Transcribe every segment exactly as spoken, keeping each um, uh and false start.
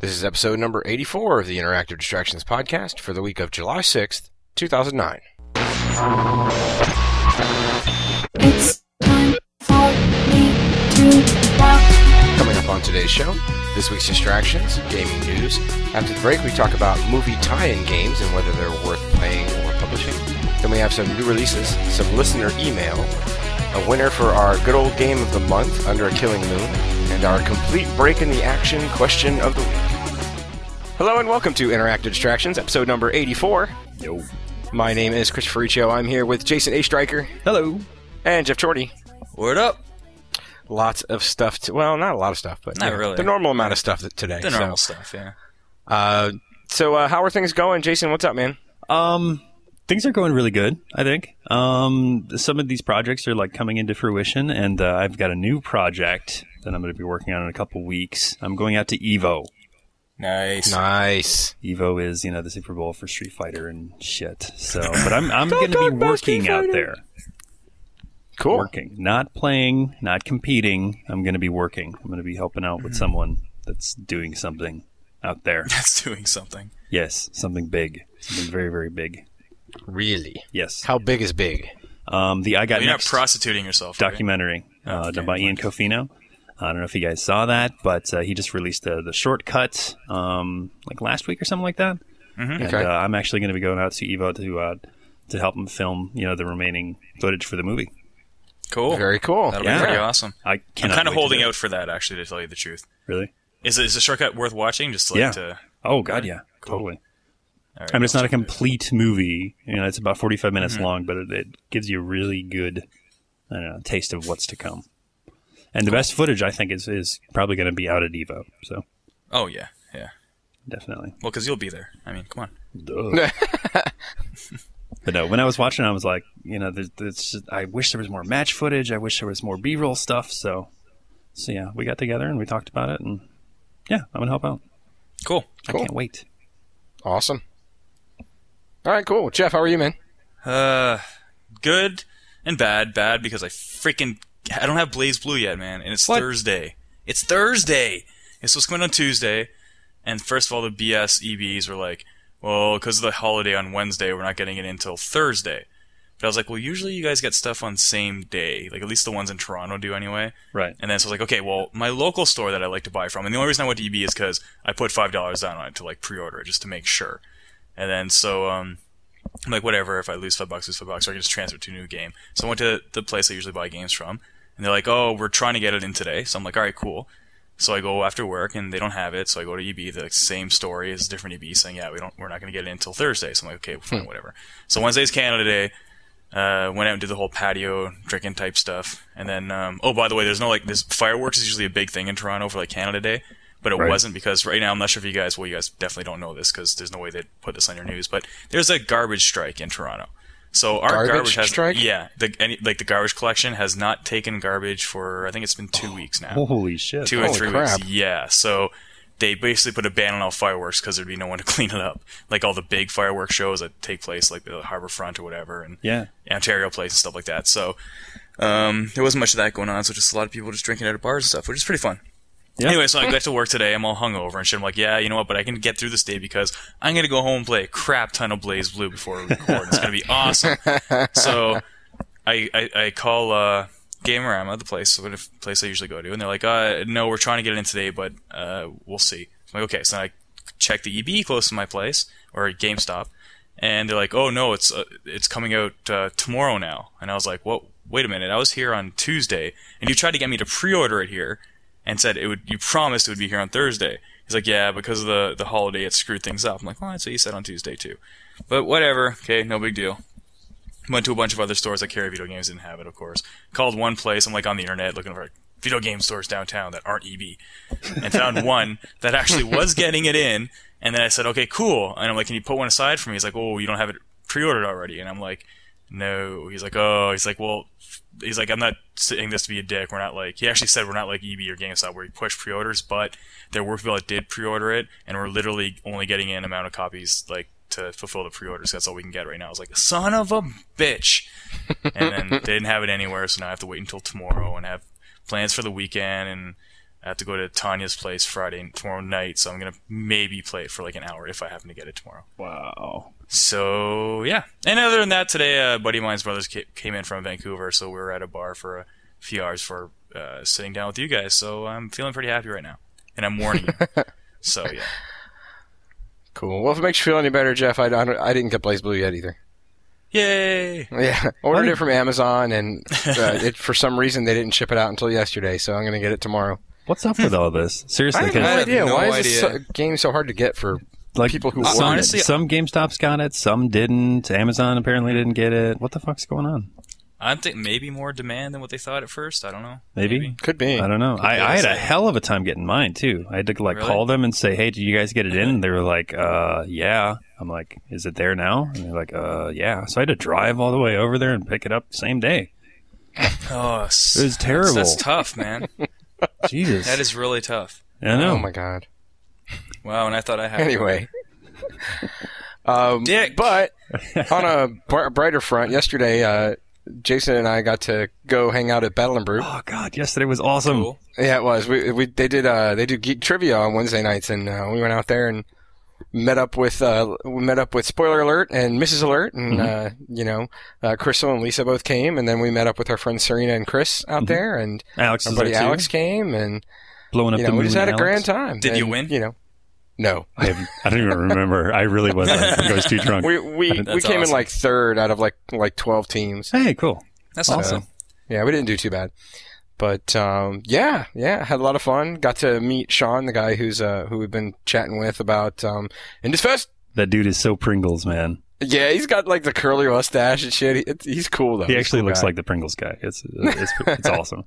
This is episode number eighty-four of the Interactive Distractions podcast for the week of July sixth, two thousand nine. It's time for me to rock. Coming up on today's show, this week's distractions, gaming news. After the break, we talk about movie tie-in games and whether they're worth playing or publishing. Then we have some new releases, some listener email, a winner for our good old game of the month, Under a Killing Moon, and our complete break in the action question of the week. Hello and welcome to Interactive Distractions, episode number eighty-four. Yo. My name is Christopher Riccio. I'm here with Jason A. Stryker. Hello. And Jeff Chorty. Word up. Lots of stuff. To, well, not a lot of stuff, but not you know, really. The normal amount of stuff today. The normal so. stuff, yeah. Uh, so, uh, how are things going? Jason, what's up, man? Um, things are going really good, I think. Um, some of these projects are like coming into fruition, and uh, I've got a new project that I'm going to be working on in a couple weeks. I'm going out to EVO. Nice. Nice. EVO is, you know, the Super Bowl for Street Fighter and shit. So, but I'm I'm going to be working out there. Cool. Working, not playing, not competing. I'm going to be working. I'm going to be helping out with someone that's doing something out there. That's doing something. Yes, something big, something very, very big. Really? Yes. How big is big? Um, the I Got Well, you're Next not prostituting yourself, right? documentary uh, okay. done by Ian Cofino. I don't know if you guys saw that, but uh, he just released the the shortcut um, like last week or something like that. Mm-hmm. And Okay. uh, I'm actually going to be going out to Evo to uh, to help him film, you know, the remaining footage for the movie. Cool. Very cool. That'll Yeah. be pretty awesome. I I'm cannot kind of wait to holding do it. out for that, actually, to tell you the truth. Really? Is it, is the shortcut worth watching? Just like Yeah. to... Oh God, yeah, Cool. totally. All right, I mean, it's I'll not a check it out. complete movie. You know, it's about forty-five minutes Mm-hmm. long, but it, it gives you a really good, I don't know, taste of what's to come. And the best footage, I think, is is probably going to be out at Evo. So Oh, yeah. Yeah. definitely. Well, because you'll be there. I mean, come on. Duh. But no, when I was watching, I was like, you know, there's, there's just, I wish there was more match footage. I wish there was more B-roll stuff. So, so yeah, we got together and we talked about it, and yeah, I'm gonna help out. Cool. I Cool. can't wait. Awesome. All right, cool. Jeff, how are you, man? Uh, good and bad. Bad because I freaking... I don't have Blaze Blue yet, man, and it's What? Thursday. It's Thursday! It's supposed to come out on Tuesday, and first of all, the B S E Bs were like, well, because of the holiday on Wednesday, we're not getting it until Thursday. But I was like, well, usually you guys get stuff on same day. Like, at least the ones in Toronto do anyway. Right. And then so I was like, okay, well, my local store that I like to buy from, and the only reason I went to E B is because I put five dollars down on it to, like, pre-order it, just to make sure. And then, so, um, I'm like, whatever, if I lose five bucks, lose five bucks, or I can just transfer it to a new game. So I went to the place I usually buy games from, and they're like, oh, we're trying to get it in today. So I'm like, all right, cool. So I go after work, and they don't have it, so I go to E B, the same story as a different E B, saying, yeah, we don't, we're not going to get it in until Thursday. So I'm like, okay, fine, whatever. So Wednesday's Canada Day. Uh, went out and did the whole patio drinking type stuff, and then um, oh, by the way, there's no like this fireworks is usually a big thing in Toronto for like Canada Day, but it Right. wasn't because right now I'm not sure if you guys, well, you guys definitely don't know this because there's no way they'd put this on your news, but there's a garbage strike in Toronto. So our Garbage garbage, has strike? yeah, the any, like the garbage collection has not taken garbage for I think it's been two weeks now, Holy shit. two or Holy three crap. weeks. Yeah, so they basically put a ban on all fireworks because there'd be no one to clean it up. Like all the big fireworks shows that take place, like the Harbourfront or whatever, and Yeah. Ontario Place and stuff like that. So um, there wasn't much of that going on. So just a lot of people just drinking out of bars and stuff, which is pretty fun. Yeah. Anyway, so I got to work today. I'm all hungover and shit. I'm like, yeah, you know what? But I can get through this day because I'm gonna go home and play a crap ton of Blaze Blue before we record. It's gonna be awesome. So I I, I call uh, Gamerama, the place, the place I usually go to, and they're like, uh, no, we're trying to get it in today, but uh, we'll see. I'm like, okay. So I check the E B close to my place or GameStop, and they're like, oh no, it's uh, it's coming out uh, tomorrow now. And I was like, what? Wait a minute, I was here on Tuesday, and you tried to get me to pre-order it here. And said it would. You promised it would be here on Thursday. He's like, yeah, because of the the holiday, it screwed things up. I'm like, well, that's what you said on Tuesday too. But whatever. Okay, no big deal. Went to a bunch of other stores that carry video games, didn't have it, of course. Called one place. I'm like on the internet looking for video game stores downtown that aren't E B, and found one that actually was getting it in. And then I said, okay, cool. And I'm like, can you put one aside for me? He's like, oh, you don't have it pre-ordered already. And I'm like, no. He's like, oh. He's like, well. He's like, I'm not saying this to be a dick. We're not like, he actually said we're not like E B or GameStop where you push pre-orders, but there were people that did pre-order it, and we're literally only getting in amount of copies, like, to fulfill the pre-orders. That's all we can get right now. I was like, son of a bitch. And then they didn't have it anywhere, so now I have to wait until tomorrow and have plans for the weekend, and I have to go to Tanya's place Friday tomorrow night, so I'm gonna maybe play it for like an hour if I happen to get it tomorrow. Wow. So yeah, and other than that, today a buddy of mine's brothers came in from Vancouver, so we were at a bar for a few hours for uh, sitting down with you guys. So I'm feeling pretty happy right now, and I'm warning you. So yeah. Cool. Well, if it makes you feel any better, Jeff, I, I, don't, I didn't get BlazBlue yet either. Yay! Yeah, ordered it from Amazon, and uh, it, for some reason they didn't ship it out until yesterday, so I'm going to get it tomorrow. What's up with all this? Seriously, I have no 'cause, idea. no Why is idea. this so, game so hard to get for like people who some, ordered honestly- it? some GameStops got it, some didn't. Amazon apparently didn't get it. What the fuck's going on? I think maybe more demand than what they thought at first. I don't know. Maybe. Could be. I don't know. Could be. I, I had a hell of a time getting mine too. I had to like Really? call them and say, "Hey, did you guys get it in?" And they were like, "Uh, yeah." I'm like, "Is it there now?" And they're like, "Uh, yeah." So I had to drive all the way over there and pick it up the same day. Oh, It was terrible. That's, that's tough, man. Jesus, That is really tough. I know. Oh my god. Wow, and I thought I had. Anyway. um, Dick. But on a br- brighter front, yesterday, uh, Jason and I got to go hang out at Battle and Brew. Oh god, yesterday was awesome. Cool. Yeah, it was. We we they did uh they do geek trivia on Wednesday nights, and uh, we went out there and met up with uh we met up with Spoiler Alert and Missus Alert, and uh you know uh, Crystal and Lisa both came, and then we met up with our friends Serena and Chris out there, and Alex our is buddy there too. Alex came, and Blowing up you the know we moon. just had a Alex. grand time. Did you And, win? You know, no. I, have, I don't even remember. I really wasn't. I think I was too drunk. We we we That's came in awesome. like third out of like like twelve teams. Hey, cool. That's Awesome. awesome. Yeah, we didn't do too bad. But um, yeah, yeah, had a lot of fun. Got to meet Sean, the guy who's uh, who we've been chatting with about um, Indus Fest. That dude is so Pringles, man. Yeah, he's got like the curly mustache and shit. He, it's, he's cool though. He He's a actually cool looks guy. like the Pringles guy. It's it's it's awesome.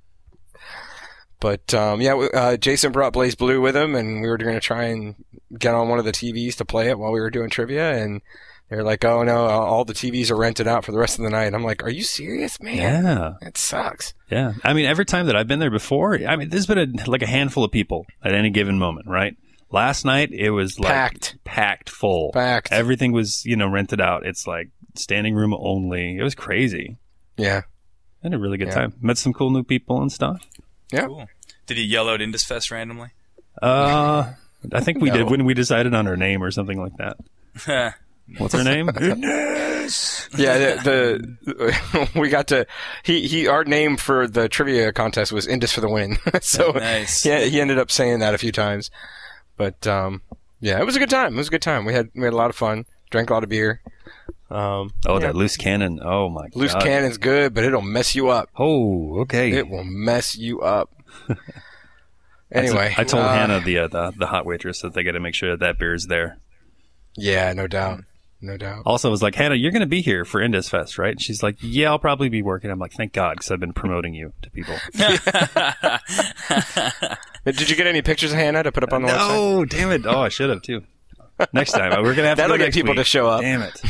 But um, yeah, we- uh, Jason brought BlazBlue with him, and we were going to try and get on one of the T Vs to play it while we were doing trivia. And they're like, "Oh no, all the T Vs are rented out for the rest of the night." I'm like, "Are you serious, man? Yeah, That sucks." yeah. I mean, every time that I've been there before, I mean, there's been a, like a handful of people at any given moment, right? Last night it was like Packed. packed full. Packed. Everything was you know rented out. It's like standing room only. It was crazy. Yeah. I had a really good Yeah. time. Met some cool new people and stuff. Yeah. Cool. Did he yell out Indus Fest randomly? Uh, I think we No. did when we decided on her name or something like that. What's her name? Yeah, the, the we got to he he our name for the trivia contest was Indus for the win. So Nice. yeah, he ended up saying that a few times. But um, yeah, it was a good time. It was a good time. We had we had a lot of fun. Drank a lot of beer. Um, Oh, yeah. that loose cannon. Oh my Loose god. cannon's good, but it'll mess you up. Oh, okay. It will mess you up. I t- Anyway, I told uh, Hannah, the, uh, the the hot waitress, that they got to make sure that that beer is there. Yeah, no doubt, no doubt. Also, I was like, Hannah, you're going to be here for Indus Fest, right? And she's like, yeah, I'll probably be working. I'm like, thank God, because I've been promoting you to people. Did you get any pictures of Hannah to put up on the website? No, damn it. Oh, I should have too. Next time. We're going to have to That'll go get next people week. to show up. Damn it.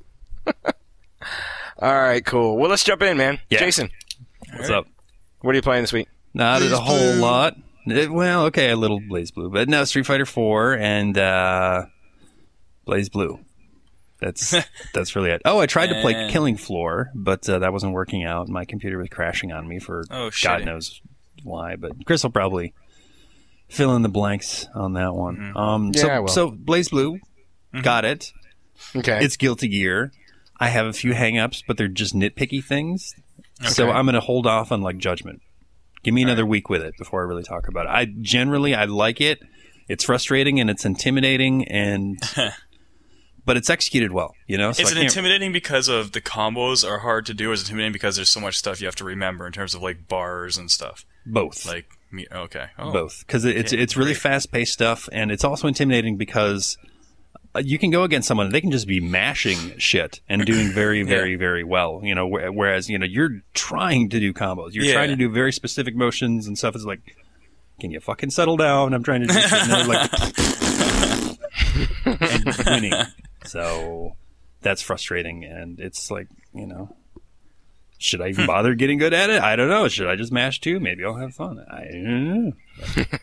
All right, cool. Well, let's jump in, man. Yeah. Jason, What's up? what are you playing this week? Not a whole lot. It- well, okay, a little BlazBlue, but no, Street Fighter four and uh, BlazBlue. That's that's really it. Oh, I tried to play Man. Killing Floor, but uh, that wasn't working out. My computer was crashing on me for Oh, God shitty. knows why. But Chris will probably fill in the blanks on that one. Mm-hmm. Um, Yeah, so, I will. so BlazBlue, got it. Okay. It's Guilty Gear. I have a few hang-ups, but they're just nitpicky things. So Okay. I'm going to hold off on like Judgment. Give me another week with it before I really talk about it. I generally I like it. It's frustrating and it's intimidating, and but it's executed well. You know, so Is I it can't- intimidating because of the combos are hard to do, or is it intimidating because there's so much stuff you have to remember in terms of like bars and stuff? both, Like, me, okay, oh. both, because it's Yeah, it's really great. fast-paced stuff, and it's also intimidating because uh, you can go against someone and they can just be mashing shit and doing very, very, very well. You know, wh- whereas you know you're trying to do combos, you're Yeah. trying to do very specific motions and stuff. It's like, can you fucking settle down? I'm trying to do shit. And they're like, and winning. So that's frustrating, and it's like, you know, should I even bother getting good at it? I don't know. Should I just mash two? Maybe I'll have fun. I don't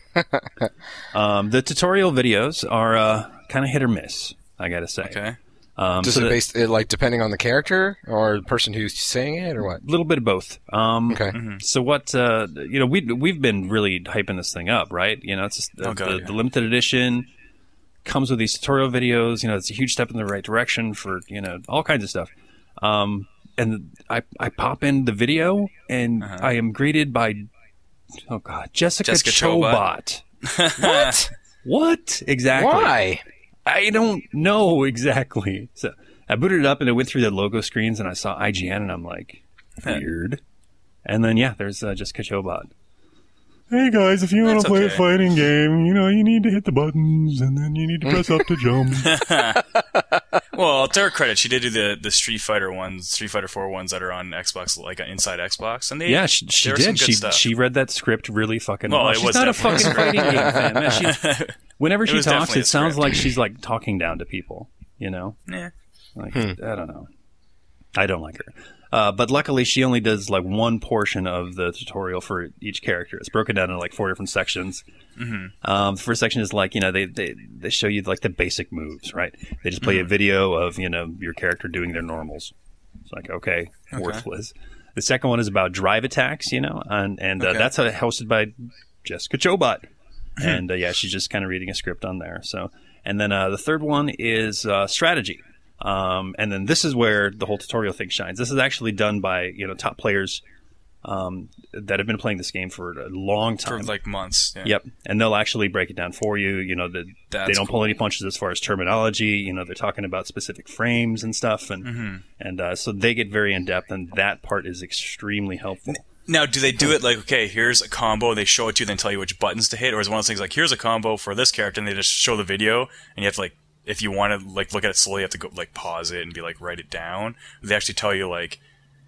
know. um, the tutorial videos are uh, kind of hit or miss, I gotta say. Okay. Um, Does so it that- based it, like depending on the character or the person who's saying it, or what? A little bit of both. Um, Okay. So what? Uh, you know, we we've been really hyping this thing up, right? You know, it's just the, Oh, God, the, yeah. the limited edition comes with these tutorial videos. You know, it's a huge step in the right direction for you know all kinds of stuff. Um, and I I pop in the video and Uh-huh. I am greeted by oh god Jessica, Jessica Chobot. What? What exactly? Why? I don't know exactly. So I booted it up and it went through the logo screens and I saw I G N and I'm like, weird. And then yeah, there's uh, Jessica Chobot. Hey guys, if you want That's to play a okay. fighting game, you know, you need to hit the buttons and then you need to press up to jump. Well, to her credit, she did do the, the Street Fighter ones, Street Fighter four ones that are on Xbox, like inside Xbox, and they Yeah, she, she there was some did. good She stuff. she read that script really fucking Well, well. it She's was not a definitely fucking a script. fighting game fan, man. She, whenever It she was talks, definitely it a sounds script. like she's like talking down to people. You know, Yeah. like I don't know. I don't like her. Uh, but luckily, she only does like one portion of the tutorial for each character. It's broken down into like four different sections. Mm-hmm. Um, the first section is like, you know, they, they, they show you like the basic moves, right? They just play Mm-hmm. a video of, you know, your character doing their normals. It's like, okay, Okay. worthless. The second one is about drive attacks, you know, and, and uh, Okay. that's uh, hosted by Jessica Chobot. and uh, yeah, she's just kind of reading a script on there. So, and then uh, the third one is uh, strategy. Um, and then this is where the whole tutorial thing shines. This is actually done by, you know, top players um, that have been playing this game for a long For time. like months. Yeah. Yep, and they'll actually break it down for you. You know, the, That's they don't pull cool. any punches as far as terminology. You know, they're talking about specific frames and stuff, and Mm-hmm. and uh, so they get very in depth, and that part is extremely helpful. Now, do they do it like, okay, here's a combo, they show it to you, then tell you which buttons to hit, or is it one of those things like, here's a combo for this character, and they just show the video, and you have to like, if you want to like look at it slowly, you have to go like pause it and be like write it down. They actually tell you like,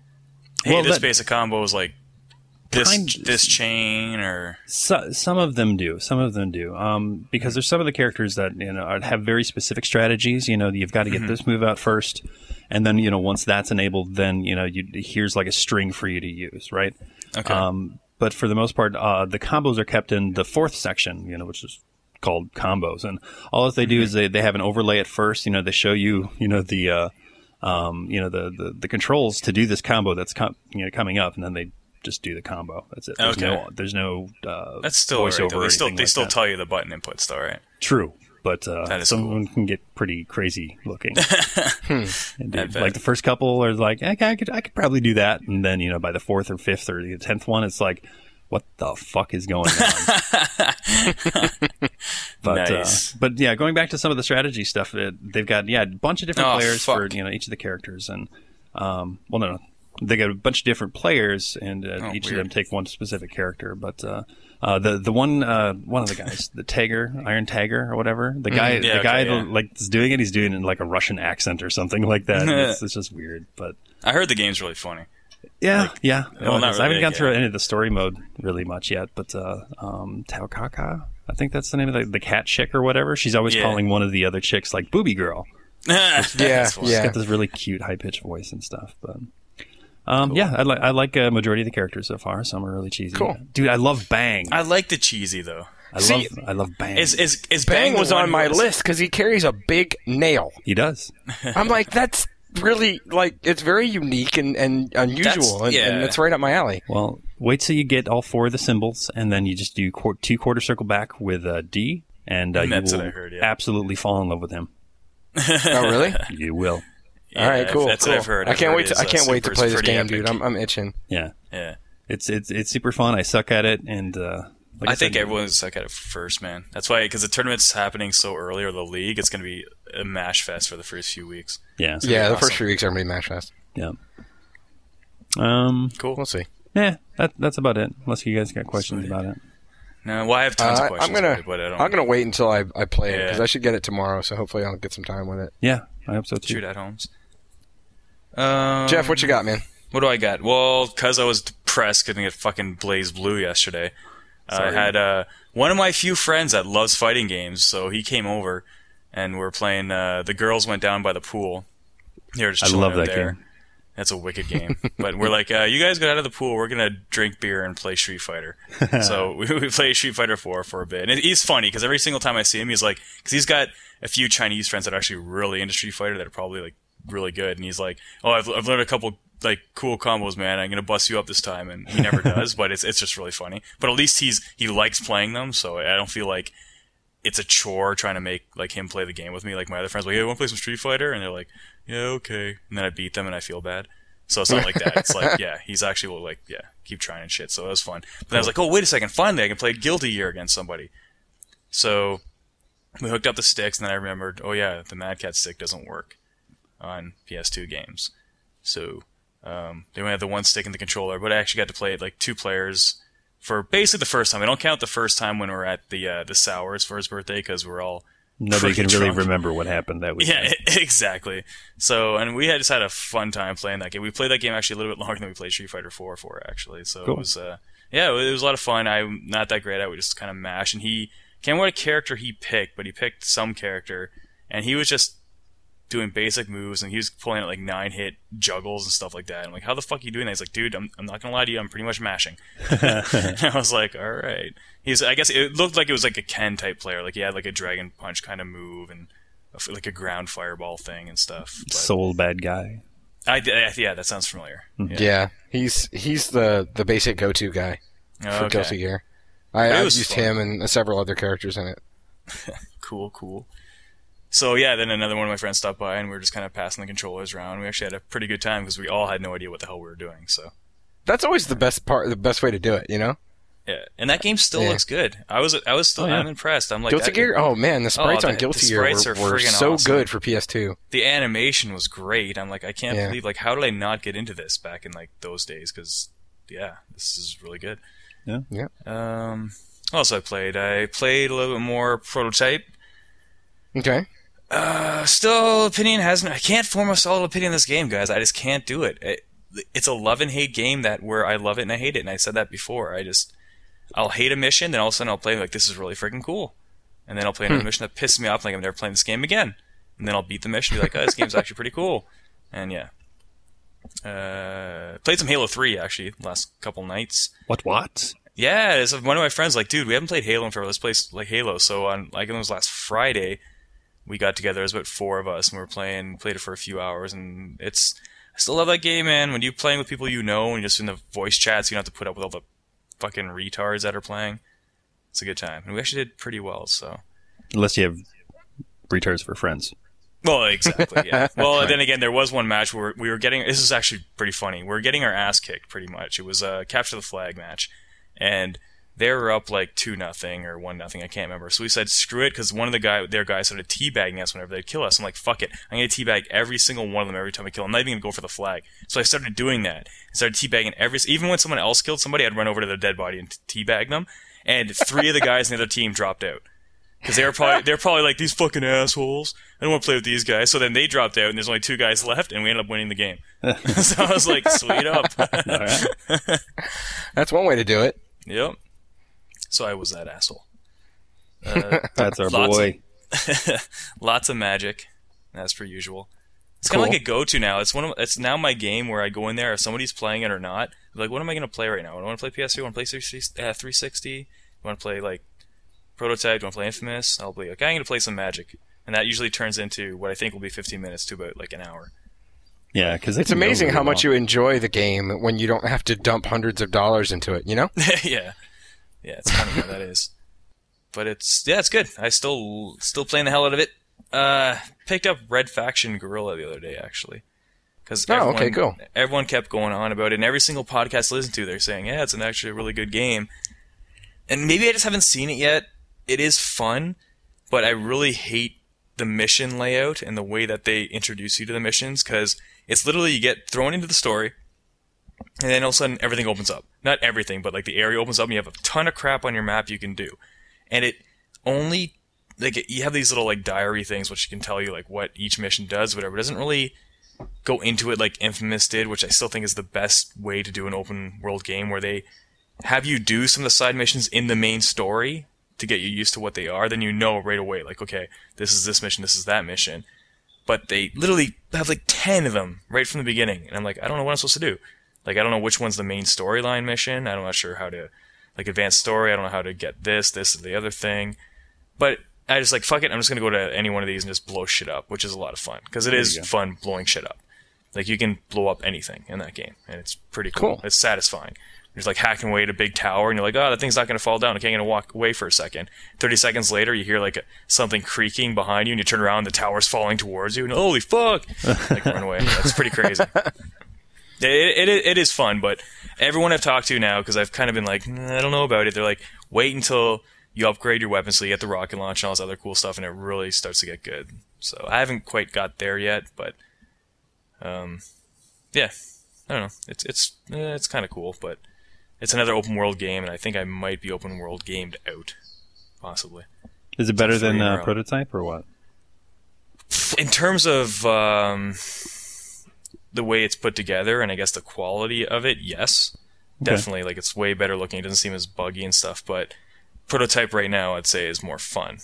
hey, Well, this that- basic combo is like this Kind- this chain, or So, some of them do. Some of them do. Um, because there's some of the characters that you know are- have very specific strategies. You know, you've got to get this move out first, and then you know once that's enabled, then you know you, here's like a string for you to use, right? okay, Um, but for the most part, uh, the combos are kept in the fourth section, you know, which is called combos. And all that they do is they, they have an overlay at first. You know, they show you, you know, the, uh, um, you know, the, the, the controls to do this combo that's com- you know coming up, and then they just do the combo. That's it. There's Okay. no, there's no uh, that's still right, voiceover though. or They still anything they like still that. tell you the button inputs though, right? True. But uh, That is some cool. of them can get pretty crazy looking. And I dude, bet. like the first couple are like, I, I could, I could probably do that, and then you know, by the fourth or fifth or the tenth one, it's like, what the fuck is going on? but Nice. uh, but yeah, going back to some of the strategy stuff, it, they've got yeah a bunch of different Oh, players fuck. for you know each of the characters, and um, well, no, no, they got a bunch of different players, and uh, Oh, each of weird. them take one specific character, but. Uh, uh, the the one uh, one of the guys, the Tagger, Iron Tagger or whatever, the guy Mhm. Yeah, the guy okay, yeah. that, like is doing it, he's doing it in like a Russian accent or something like that. it's, it's just weird, but I heard the game's really funny. yeah, yeah. well, it not is. I haven't really, gone through yeah. any of the story mode really much yet, but uh, um, Taokaka, I think that's the name of the, the cat chick or whatever. She's always Yeah. calling one of the other chicks like Booby Girl. Yeah, That's funny. She's yeah. got this really cute high pitched voice and stuff, but. Um, Yeah, I, li- I like a majority of the characters so far. Some are really cheesy. Cool. Dude, I love Bang. I like the cheesy though. I See, love I love Bang. Is is is Bang the was one on who my was- list because he carries a big nail. He does. I'm like, that's really like it's very unique and, and unusual, That's- and, yeah. and it's right up my alley. Well, wait till you get all four of the symbols, and then you just do quar- two quarter circle back with uh, D, and uh, you That's will what I heard, yeah. absolutely fall in love with him. Oh, really? You will. Yeah, All right, cool. That's cool. what I've heard. I I've can't heard wait. To, his, I uh, can't wait to super is play this pretty game, epic. dude. I'm, I'm itching. Yeah, Yeah. it's it's it's super fun. I suck at it, and uh, like I think said, everyone's suck at it first, man. That's why, because the tournament's happening so early, or the league, it's going to be a mash fest for the first few weeks. Yeah, Yeah, the awesome. first few weeks are gonna be Mash Fest. yeah. Um, Cool. We'll see. yeah, that that's about it. Unless you guys got questions Sweet. about it. No, well, I have tons Uh, of questions. I'm gonna. about it, but I don't. I'm gonna wait until I I play it Yeah. because I should get it tomorrow. So hopefully I'll get some time with it. Yeah, I hope so too. shoot at homes. Um, Jeff, what you got, man? What do I got? Well, because I was depressed couldn't get fucking Blaze Blue yesterday. I Sorry. had uh, one of my few friends that loves fighting games, so he came over, and we are playing. Uh, the girls went down by the pool. They were just I chilling love out that there. game. That's a wicked game. But we're like, uh, you guys get out of the pool. We're going to drink beer and play Street Fighter. So we, we play Street Fighter four for a bit. And it, he's funny because every single time I see him, he's like, because he's got a few Chinese friends that are actually really into Street Fighter that are probably like really good. And he's like, oh, I've, I've learned a couple like cool combos, man. I'm going to bust you up this time. And he never does, but it's it's just really funny. But at least he's he likes playing them. So I don't feel like it's a chore trying to make like him play the game with me. Like my other friends, are like, hey, want to play some Street Fighter? And they're like, yeah, okay. And then I beat them and I feel bad. So it's not like that. It's like, yeah, he's actually like, yeah, keep trying and shit. So it was fun. But then I was like, oh, wait a second. Finally, I can play Guilty Gear against somebody. So we hooked up the sticks, and then I remembered, oh yeah, the Mad Cat stick doesn't work on P S two games. So um, they only have the one stick in the controller, but I actually got to play it like two players for basically the first time. I don't count the first time when we were at the uh, the Sours for his birthday because we're all Nobody can really drunk. remember what happened that weekend. Yeah, exactly. So, and we had just had a fun time playing that game. We played that game actually a little bit longer than we played Street Fighter four for, actually. So Cool. it was, uh, yeah, it was a lot of fun. I'm not that great at it. We just kind of mash. And he, can't remember what character he picked, but he picked some character. And he was just doing basic moves, and he was pulling out like nine hit juggles and stuff like that. I'm like, how the fuck are you doing that? He's like, dude, I'm, I'm not gonna lie to you, I'm pretty much mashing. And I was like, all right. He's, I guess it looked like it was like a Ken type player, like he had like a Dragon Punch kind of move and a, like a ground fireball thing and stuff. But Soul bad guy. I, I, yeah, that sounds familiar. Yeah, yeah he's he's the, the basic go-to guy for Okay. Guilty Gear. I, It I've was used fun. him and several other characters in it. Cool, cool. So yeah, then another one of my friends stopped by, and we were just kind of passing the controllers around. We actually had a pretty good time because we all had no idea what the hell we were doing. So That's always the best part, the best way to do it, you know? yeah, and that game still Yeah. looks good. I was, I was still, Oh, yeah. I'm impressed. I'm like, Guilty that- Gear? Oh man, the sprites Oh, on the- Guilty the Gear sprites were, are were friggin' so awesome. good for P S two. The animation was great. I'm like, I can't Yeah. believe, like, how did I not get into this back in like those days? Because yeah, this is really good. Yeah. Yeah. Um, what else I played? I played a little bit more Prototype. Okay. Uh, still, opinion hasn't. I can't form a solid opinion on this game, guys. I just can't do it. it. It's a love and hate game that where I love it and I hate it, and I said that before. I just, I'll hate a mission, then all of a sudden I'll play like this is really freaking cool, and then I'll play another mission that pisses me off, like I'm never playing this game again, and then I'll beat the mission, and be like, oh, this game's actually pretty cool, and yeah. Uh, played some Halo three actually last couple nights. What? What? Yeah, it's one of my friends like, dude, we haven't played Halo in forever. Let's play like Halo. So on like it was last Friday, we got together. It was about four of us, and we were playing. Played it for a few hours, and it's. I still love that game, man. When you're playing with people you know, and you're just in the voice chats, you don't have to put up with all the fucking retards that are playing. It's a good time, and we actually did pretty well. So. Unless you have retards for friends. Well, exactly, yeah. Well, then again, there was one match where we were getting. This is actually pretty funny. We were getting our ass kicked, pretty much. It was a capture the flag match, and they were up like two nothing or one nothing. I can't remember. So we said screw it because one of the guy, their guys started teabagging us whenever they'd kill us. I'm like, fuck it, I'm gonna teabag every single one of them every time I kill them. I'm not even gonna go for the flag. So I started doing that. I started teabagging every. Even when someone else killed somebody, I'd run over to their dead body and teabag them. And three of the guys in the other team dropped out. Because they were probably they're probably like, these fucking assholes. I don't want to play with these guys. So then they dropped out, and there's only two guys left, and we ended up winning the game. So I was like, sweet up. All right. That's one way to do it. Yep. So I was that asshole. Uh, That's our Lots boy. lots of magic, as per usual. It's kind of Cool. like a go-to now. It's one of it's now my game where I go in there if somebody's playing it or not. Like, what am I going to play right now? I want to play P S two. I want to play three sixty. I want to play like Prototype. Do you want to play Infamous? I'll be like, I'm going to play some Magic, and that usually turns into what I think will be fifteen minutes to about like an hour. Yeah, because It's amazing how much you enjoy the game when you don't have to dump hundreds of dollars into it, you know? yeah, yeah, it's funny how that is. But it's yeah, it's good. I still still playing the hell out of it. Uh, picked up Red Faction Guerrilla the other day actually, because Oh, okay, cool. Everyone kept going on about it, and every single podcast I listen to, they're saying, yeah, it's an actually a really good game. And maybe I just haven't seen it yet. It is fun, but I really hate the mission layout and the way that they introduce you to the missions, because it's literally you get thrown into the story, and then all of a sudden everything opens up. Not everything, but like the area opens up, and you have a ton of crap on your map you can do. And it only, like, you have these little like diary things which can tell you like what each mission does, whatever. It doesn't really go into it like Infamous did, which I still think is the best way to do an open world game, where they have you do some of the side missions in the main story to get you used to what they are. Then you know right away, like, okay, this is this mission, this is that mission. but they literally have like ten of them right from the beginning. And I'm like, I don't know what I'm supposed to do. Like, I don't know which one's the main storyline mission. I'm not sure how to, like, advance story. I don't know how to get this, this, or the other thing. But I just like, fuck it, I'm just going to go to any one of these and just blow shit up, which is a lot of fun. Because it There is you go. fun blowing shit up. Like, you can blow up anything in that game, and it's pretty cool. Cool. It's satisfying. There's like hacking away at a big tower, and you're like, oh, that thing's not going to fall down. Okay, I'm going to walk away for a second. thirty seconds later, you hear like something creaking behind you, and you turn around, and the tower's falling towards you, and holy fuck! Like, run away. That's pretty crazy. It, it, it is fun, but everyone I've talked to now, because I've kind of been like, "Nah, I don't know about it, they're like, wait until you upgrade your weapon so you get the rocket launch and all this other cool stuff, and it really starts to get good. So I haven't quite got there yet, but um, yeah, I don't know. It's it's eh, it's kind of cool, but it's another open world game, and I think I might be open world gamed out, possibly. Is it better It's a than free uh, round. Prototype or what? In terms of um, the way it's put together, and I guess the quality of it, yes, Okay. definitely. Like, it's way better looking. It doesn't seem as buggy and stuff, but Prototype right now, I'd say, is more fun.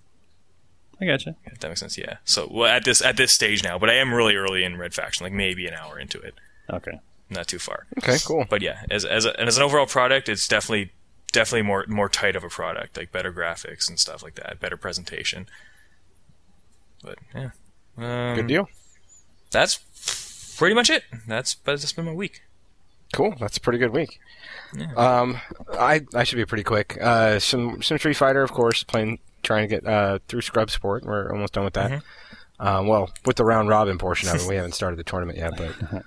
I gotcha. If that makes sense, yeah. So well, at this at this stage now, but I am really early in Red Faction, like maybe an hour into it, Okay. not too far. Okay, cool. But yeah, as as a, and as an overall product, it's definitely definitely more more tight of a product, like better graphics and stuff like that, better presentation. But yeah, um, Good deal. That's pretty much it. That's but that's been my week. Cool. That's a pretty good week. Um, I I should be pretty quick. Uh, some some Street Fighter, of course, playing, trying to get uh, through Scrub Sport. We're almost done with that. Um, well, with the round robin portion of it, we haven't started the tournament yet, but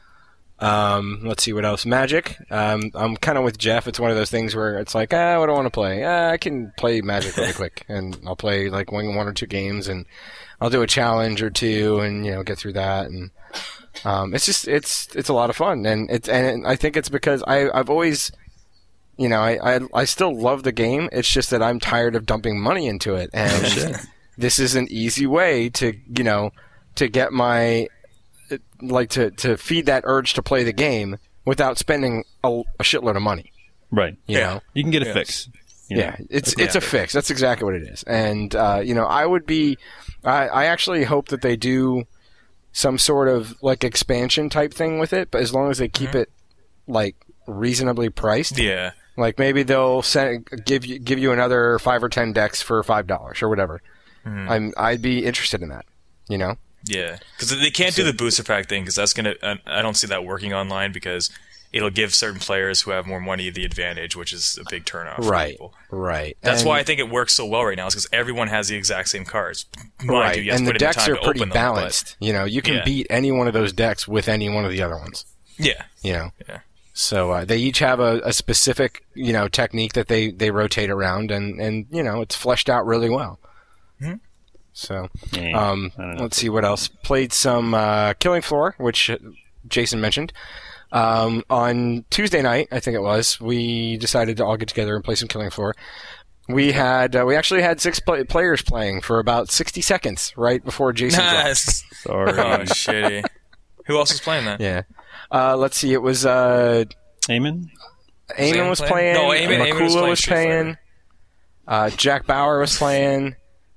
um, let's see what else. Magic. Um, I'm kind of with Jeff. It's one of those things where it's like, ah, what do I want to play? Ah, I can play Magic really quick, and I'll play like one one or two games, and I'll do a challenge or two, and you know, get through that, and um, it's just it's it's a lot of fun, and it's and I think it's because I I've always. You know, I, I I still love the game. It's just that I'm tired of dumping money into it, and this is an easy way to, you know, to get my, like to, to feed that urge to play the game without spending a, a shitload of money. Right. You Yeah. know, You can get a Yes. fix. you know. yeah, it's Yeah. it's a fix. That's exactly what it is. And uh, you know, I would be, I I actually hope that they do some sort of like expansion type thing with it, but as long as they keep it like reasonably priced. Yeah, Like maybe they'll send, give you give you another five or ten decks for five dollars or whatever. I'm I'd be interested in that. You know. yeah. Because they can't do the booster pack thing because that's gonna. I I don't see that working online because it'll give certain players who have more money the advantage, which is a big turnoff for Right. people. Right. That's And- why I think it works so well right now, is because everyone has the exact same cards. Mind Right. you, you have And to the put in decks time are to pretty open them, but- balanced. You know, you can Yeah. beat any one of those decks with any one of the other ones. Yeah, You know. yeah. So uh, they each have a, a specific, you know, technique that they, they rotate around, and, and you know, it's fleshed out really well. Mhm. So, Yeah, um, I don't know. let's see what else. Played some uh, Killing Floor, which Jason mentioned. Um, on Tuesday night, I think it was, we decided to all get together and play some Killing Floor. We had uh, we actually had six play- players playing for about sixty seconds right before Jason dropped. Nice. Sorry. Oh, shitty. Who else is playing that? Yeah. Uh, let's see. It was uh, Eamon? Eamon Eamon was playing? playing. No, Eamon- Eamon was Makula playing was Street playing. Fighter. Uh, Jack Bauer was playing,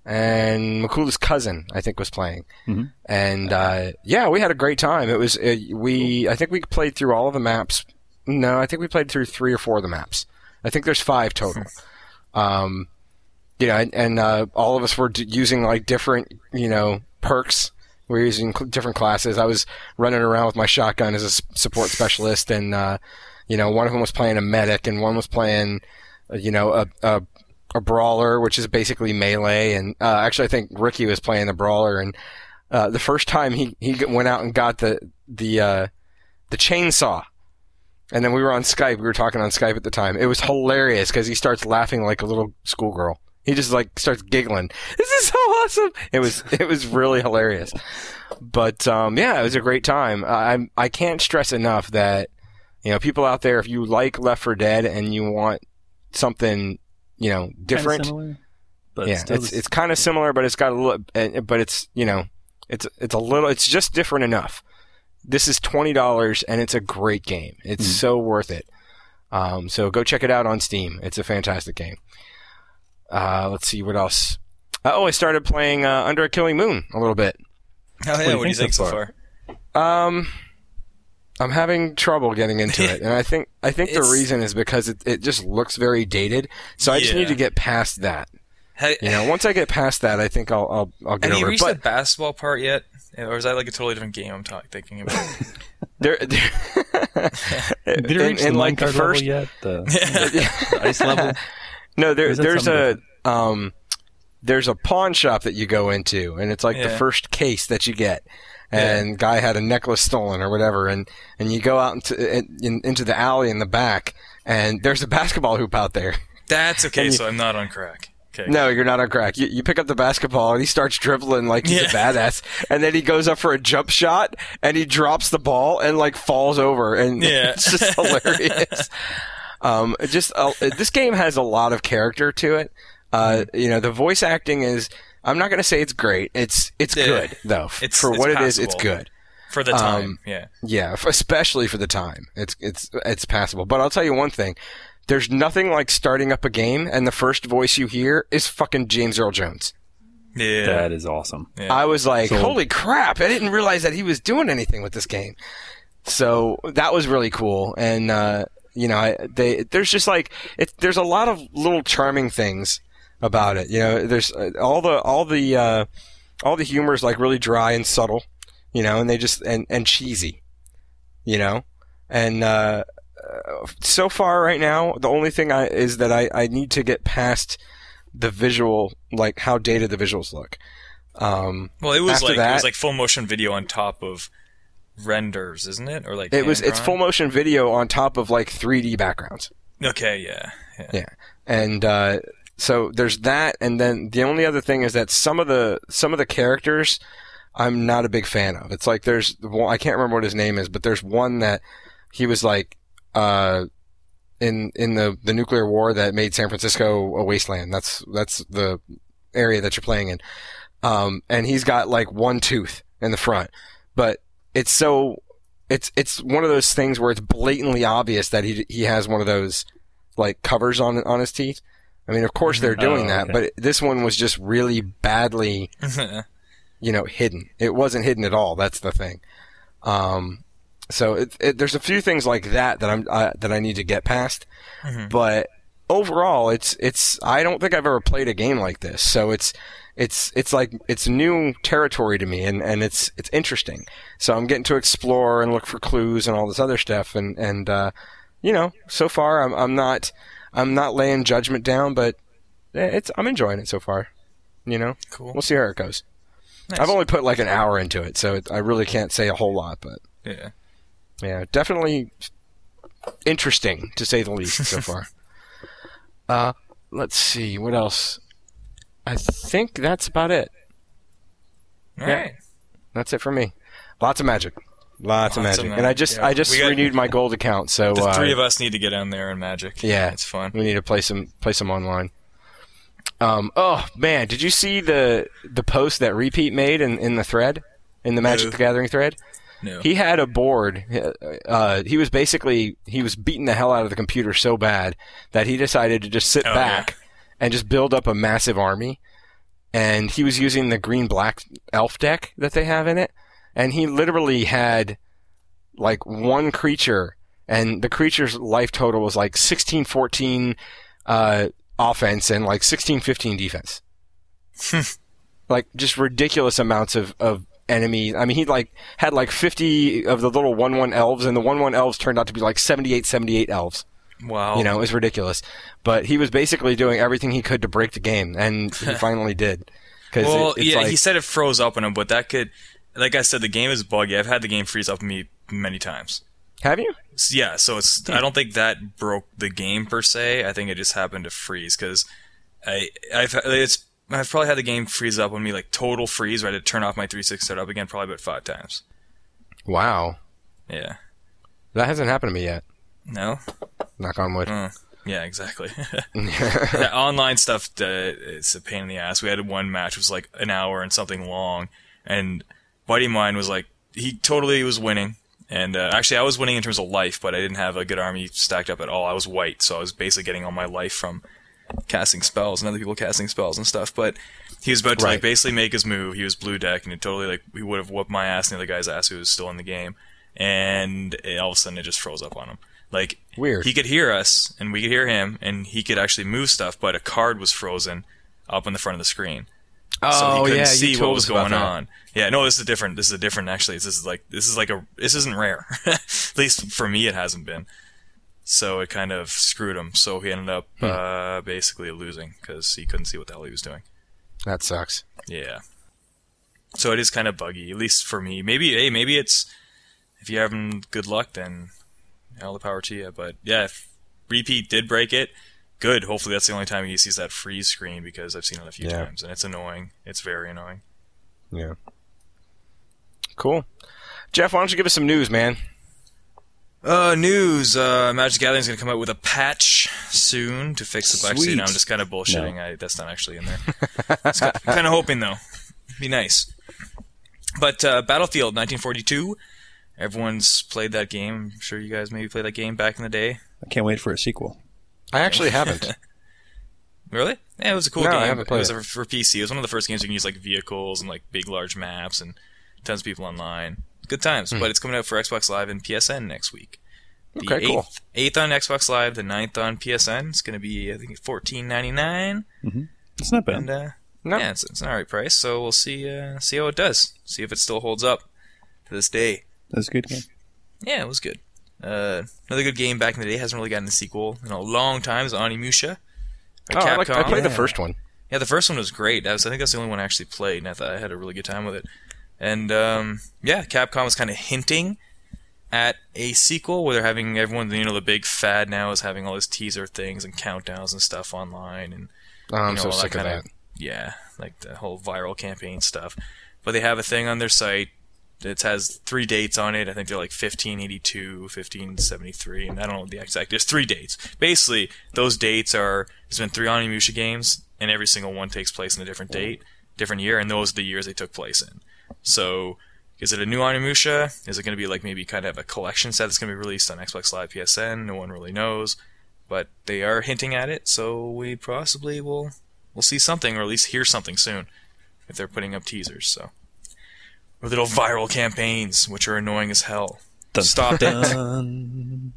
and Makula's cousin, I think, was playing. Mhm. And uh, yeah, we had a great time. It was uh, we. I think we played through all of the maps. No, I think we played through three or four of the maps. I think there's five total. um, you know, and, and uh, all of us were d- using like different, you know, perks. We were using cl- different classes. I was running around with my shotgun as a s- support specialist, and uh, you know, one of them was playing a medic, and one was playing, uh, you know, a, a a brawler, which is basically melee. And uh, actually, I think Ricky was playing the brawler. And uh, the first time he he g- went out and got the the uh, the chainsaw. And then we were on Skype. We were talking on Skype at the time. It was hilarious because he starts laughing like a little schoolgirl. He just like starts giggling. This is so awesome. It was it was really hilarious. But um, yeah, it was a great time. I I can't stress enough that, you know, people out there, if you like Left four Dead and you want something, you know, different, Kinda similar, but yeah, still it's the- it's kind of similar, but it's got a little, uh, but it's, you know, it's it's a little, it's just different enough. This is twenty dollars, and it's a great game. It's Mm. so worth it. Um, so go check it out on Steam. It's a fantastic game. Uh, let's see what else. Uh, oh, I started playing uh, Under a Killing Moon a little bit. Oh yeah, what do you think so far? Um, I'm having trouble getting into it, and I think I think the It's- reason is because it it just looks very dated. So I just Yeah. need to get past that. Ha- You know, once I get past that, I think I'll I'll, I'll get Have you over it. reached But the basketball part yet? Or is that like a totally different game I'm talk- thinking about? there, there Did you in- reach in the like the minecart first level yet? The, the ice level? no, there Or is that there's something a um there's a pawn shop that you go into, and it's like the Yeah. first case that you get. And guy had a necklace stolen or whatever, and, and you go out into in, into the alley in the back, and there's a basketball hoop out there. That's okay, And you- so I'm not on crack. Okay. No, you're not on crack. You, you pick up the basketball, and he starts dribbling like he's Yeah. a badass, and then he goes up for a jump shot, and he drops the ball and like falls over, and Yeah. it's just hilarious. um, it just uh, this game has a lot of character to it. Uh, you know, the voice acting is. I'm not going to say it's great. It's it's Yeah. good though. F- It's- for it's what it is, it's passable. good. For the time, Um, yeah. Yeah, f- especially for the time. It's it's it's passable. But I'll tell you one thing. There's nothing like starting up a game and the first voice you hear is fucking James Earl Jones. Yeah. That is awesome. Yeah. I was like, So- holy crap, I didn't realize that he was doing anything with this game. So that was really cool. And, uh, you know, I, they, there's just like, it, there's a lot of little charming things about it. You know, there's uh, all the, all the, uh, all the humor is like really dry and subtle, you know, and they just, and, and cheesy, you know, and, uh, uh, so far right now, the only thing I, is that I, I need to get past the visual, like how dated the visuals look. Um, Well, it was after like that- it was like full motion video on top of renders, isn't it? Or like It was. It's hand-drawn? full motion video on top of like three D backgrounds. Okay, yeah, yeah. Yeah, and uh, so there's that, and then the only other thing is that some of the some of the characters I'm not a big fan of. It's like there's one, I can't remember what his name is, but there's one that he was like uh, in in the the nuclear war that made San Francisco a wasteland. That's that's the area that you're playing in, um, and he's got like one tooth in the front, but it's so. It's it's one of those things where it's blatantly obvious that he he has one of those like covers on on his teeth. I mean, of course they're doing Oh, that, okay. but this one was just really badly, you know, hidden. It wasn't hidden at all. That's the thing. Um, so it, it, there's a few things like that that I'm uh, that I need to get past. But overall, it's it's. I don't think I've ever played a game like this. So it's. It's it's like it's new territory to me, and, and it's it's interesting. So I'm getting to explore and look for clues and all this other stuff, and and uh, you know, so far I'm I'm not I'm not laying judgment down, but it's I'm enjoying it so far. You know, Cool. We'll see how it goes. Nice. I've only put like an hour into it, so it, I really can't say a whole lot, but Yeah. yeah, definitely interesting to say the least so far. Uh, let's see what else. I think that's about it. All Yeah. right. That's it for me. Lots of magic. Lots, of Lots magic. of And I magic, just yeah. I just We got- renewed my gold account, so The uh, three of us need to get down there in Magic. yeah, It's fun. We need to play some play some online. Um, oh man, did you see the the post that Repeat made in, in the thread, in the Magic No. the Gathering thread? No. He had a board. Uh, he was basically he was beating the hell out of the computer so bad that he decided to just sit Oh, back and just build up a massive army. And he was using the green black elf deck that they have in it, and he literally had like one creature, and the creature's life total was like sixteen fourteen uh, offense and like sixteen fifteen defense. Like just ridiculous amounts of, of enemies. I mean, he like had like fifty of the little one one elves, and the one one elves turned out to be like seventy-eight seventy-eight elves. Wow. You know, it was ridiculous. But he was basically doing everything he could to break the game, and he finally did. 'Cause Well, it, it's yeah, like, he said it froze up on him, but that could, like I said, the game is buggy. I've had the game freeze up on me many times. have you? S- Yeah, so it's. I don't think that broke the game per se. I think it just happened to freeze because I, I've it's. I've probably had the game freeze up on me like total freeze. Where I had to turn off my three sixty start up again probably about five times. Wow. Yeah. That hasn't happened to me yet. No. Knock on wood. Uh, yeah, exactly. That online stuff, uh, it's a pain in the ass. We had one match, it was like an hour and something long, and buddy of mine was like, he totally was winning, and uh, actually I was winning in terms of life, but I didn't have a good army stacked up at all. I was white, so I was basically getting all my life from casting spells and other people casting spells and stuff, but He was about to Right. like basically make his move. He was blue deck, and it totally like he would have whooped my ass and the other guy's ass who was still in the game. And it, all of a sudden, it just froze up on him. Like Weird. he could hear us, and we could hear him, and he could actually move stuff, but a card was frozen up in the front of the screen. so he Oh couldn't yeah, see you what told was us about going that. on. Yeah, no, this is different. This is a different. Actually, this is like this is like a this isn't rare. At least for me, it hasn't been. So it kind of screwed him. So he ended up Hmm. uh, basically losing because he couldn't see what the hell he was doing. That sucks. Yeah. So it is kind of buggy, at least for me. Maybe, hey, maybe it's if you're having good luck, then all the power to you. But yeah, if Repeat did break it, good. Hopefully that's the only time he sees that freeze screen because I've seen it a few Yeah. times and it's annoying. It's very annoying. Yeah. Cool. Jeff, why don't you give us some news, man? Uh, news. Uh, Magic the Gathering's going to come out with a patch soon to fix the bug. Sweet. No, I'm just kind of bullshitting. I, that's not actually in there. Kind of hoping, though. Be nice. But uh, Battlefield nineteen forty-two, everyone's played that game. I'm sure you guys maybe played that game back in the day. I can't wait for a sequel. I actually haven't. Really? Yeah, it was a cool No, I game. haven't played it was it. for P C. It was one of the first games you can use like vehicles and like big, large maps and tons of people online. Good times. Hmm. But it's coming out for Xbox Live and P S N next week. The Okay, cool. eighth, eighth on Xbox Live, the ninth on P S N. It's going to be, I think, fourteen ninety-nine. It's not bad. And uh, No. yeah, it's, it's an alright price. So we'll see uh, see how it does. See if it still holds up to this day. That's a good game. Yeah, it was good. Uh, another good game back in the day. Hasn't really gotten a sequel in a long time. Is Onimusha by Oh, I, like, I Capcom. played the Yeah. first one. Yeah, the first one was great. That was, I think that's the only one I actually played, and I thought I had a really good time with it. And um, yeah, Capcom was kind of hinting at a sequel where they're having everyone, you know, the big fad now is having all these teaser things and countdowns and stuff online, and Oh, I'm you know, so all sick of kinda- that. Yeah, like the whole viral campaign stuff. But they have a thing on their site that has three dates on it. I think they're like fifteen eighty-two, fifteen seventy-three, and I don't know the exact. There's three dates. Basically, those dates are there's been three Onimusha games, and every single one takes place in a different date, different year, and those are the years they took place in. So, is it a new Onimusha? Is it going to be like maybe kind of a collection set that's going to be released on Xbox Live, P S N? No one really knows, but they are hinting at it, so we possibly will we'll see something, or at least hear something soon, if they're putting up teasers. So, or little viral campaigns, which are annoying as hell. Dun, Stop it. dun.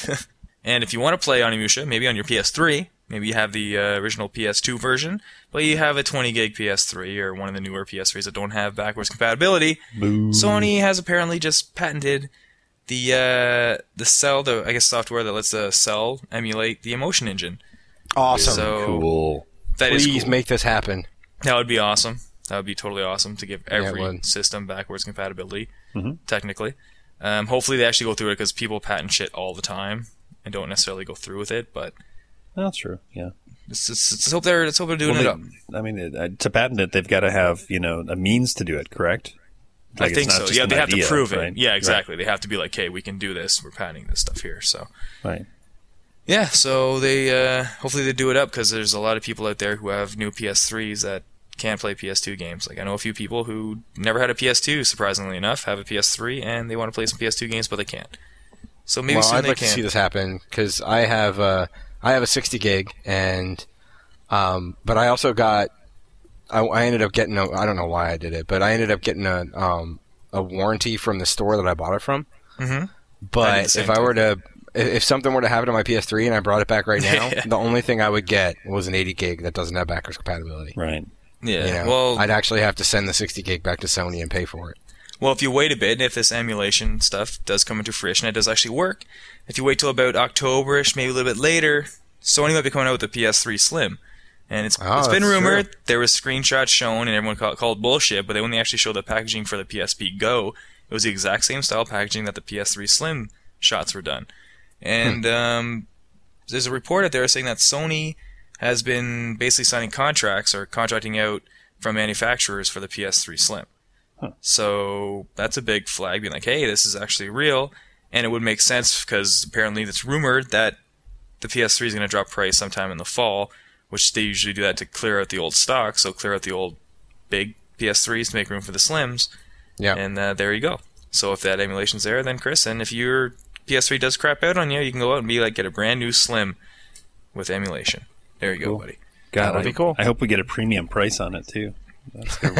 And if you want to play Onimusha, maybe on your P S three, maybe you have the uh, original P S two version, but you have a twenty gig P S three or one of the newer P S threes that don't have backwards compatibility, Boo. Sony has apparently just patented the uh, the cell, the I guess software that lets the cell emulate the Emotion Engine. Awesome. So Cool. that is Please cool. make this happen. That would be awesome. That would be totally awesome to give Yeah, it every would. system backwards compatibility, Mhm. technically. Um, hopefully they actually go through it because people patent shit all the time and don't necessarily go through with it. But That's true. Yeah. let's, let's, let's hope they're let's hope they're doing Well, it they- up. I mean, it- uh, to patent it, they've got to have you know a means to do it. Correct? I Like, it's think not so. just Yeah, an they have idea, to prove right? it. Yeah, Right. exactly. They have to be like, hey, we can do this. We're patenting this stuff here. So Right. yeah, so they uh, hopefully they do it up because there's a lot of people out there who have new P S threes that can't play P S two games. Like I know a few people who never had a P S two, surprisingly enough, have a P S three and they want to play some P S two games, but they can't. So maybe well, soon I'd they like can. to see this happen because I have uh, I have a sixty gig, and um, but I also got I, I ended up getting a, I don't know why I did it, but I ended up getting a um, a warranty from the store that I bought it from. Mhm. I did But the same if I thing. were to if if something were to happen to my P S three and I brought it back right now, the only thing I would get was an eighty gig that doesn't have backwards compatibility. Right. Yeah. You know, well, I'd actually have to send the sixty gig back to Sony and pay for it. Well, if you wait a bit, and if this emulation stuff does come into fruition, it does actually work. If you wait till about October-ish, maybe a little bit later, Sony might be coming out with the P S three Slim. And it's, Oh, it's been that's rumored, true. there was screenshots shown, and everyone called, called bullshit, but then when they actually showed the packaging for the P S P Go, it was the exact same style packaging that the P S three Slim shots were done. And Hmm. um, there's a report out there saying that Sony has been basically signing contracts or contracting out from manufacturers for the P S three Slim. So that's a big flag, being like, hey, this is actually real. And it would make sense because apparently it's rumored that the P S three is going to drop price sometime in the fall, which they usually do that to clear out the old stock, so clear out the old big P S threes to make room for the Slims. Yeah. And uh, there you go. So if that emulation's there, then Chris, and if your P S three does crap out on you, you can go out and be like, get a brand new Slim with emulation. There you go, Cool. buddy. God, That would I, be cool. I hope we get a premium price on it too. That's the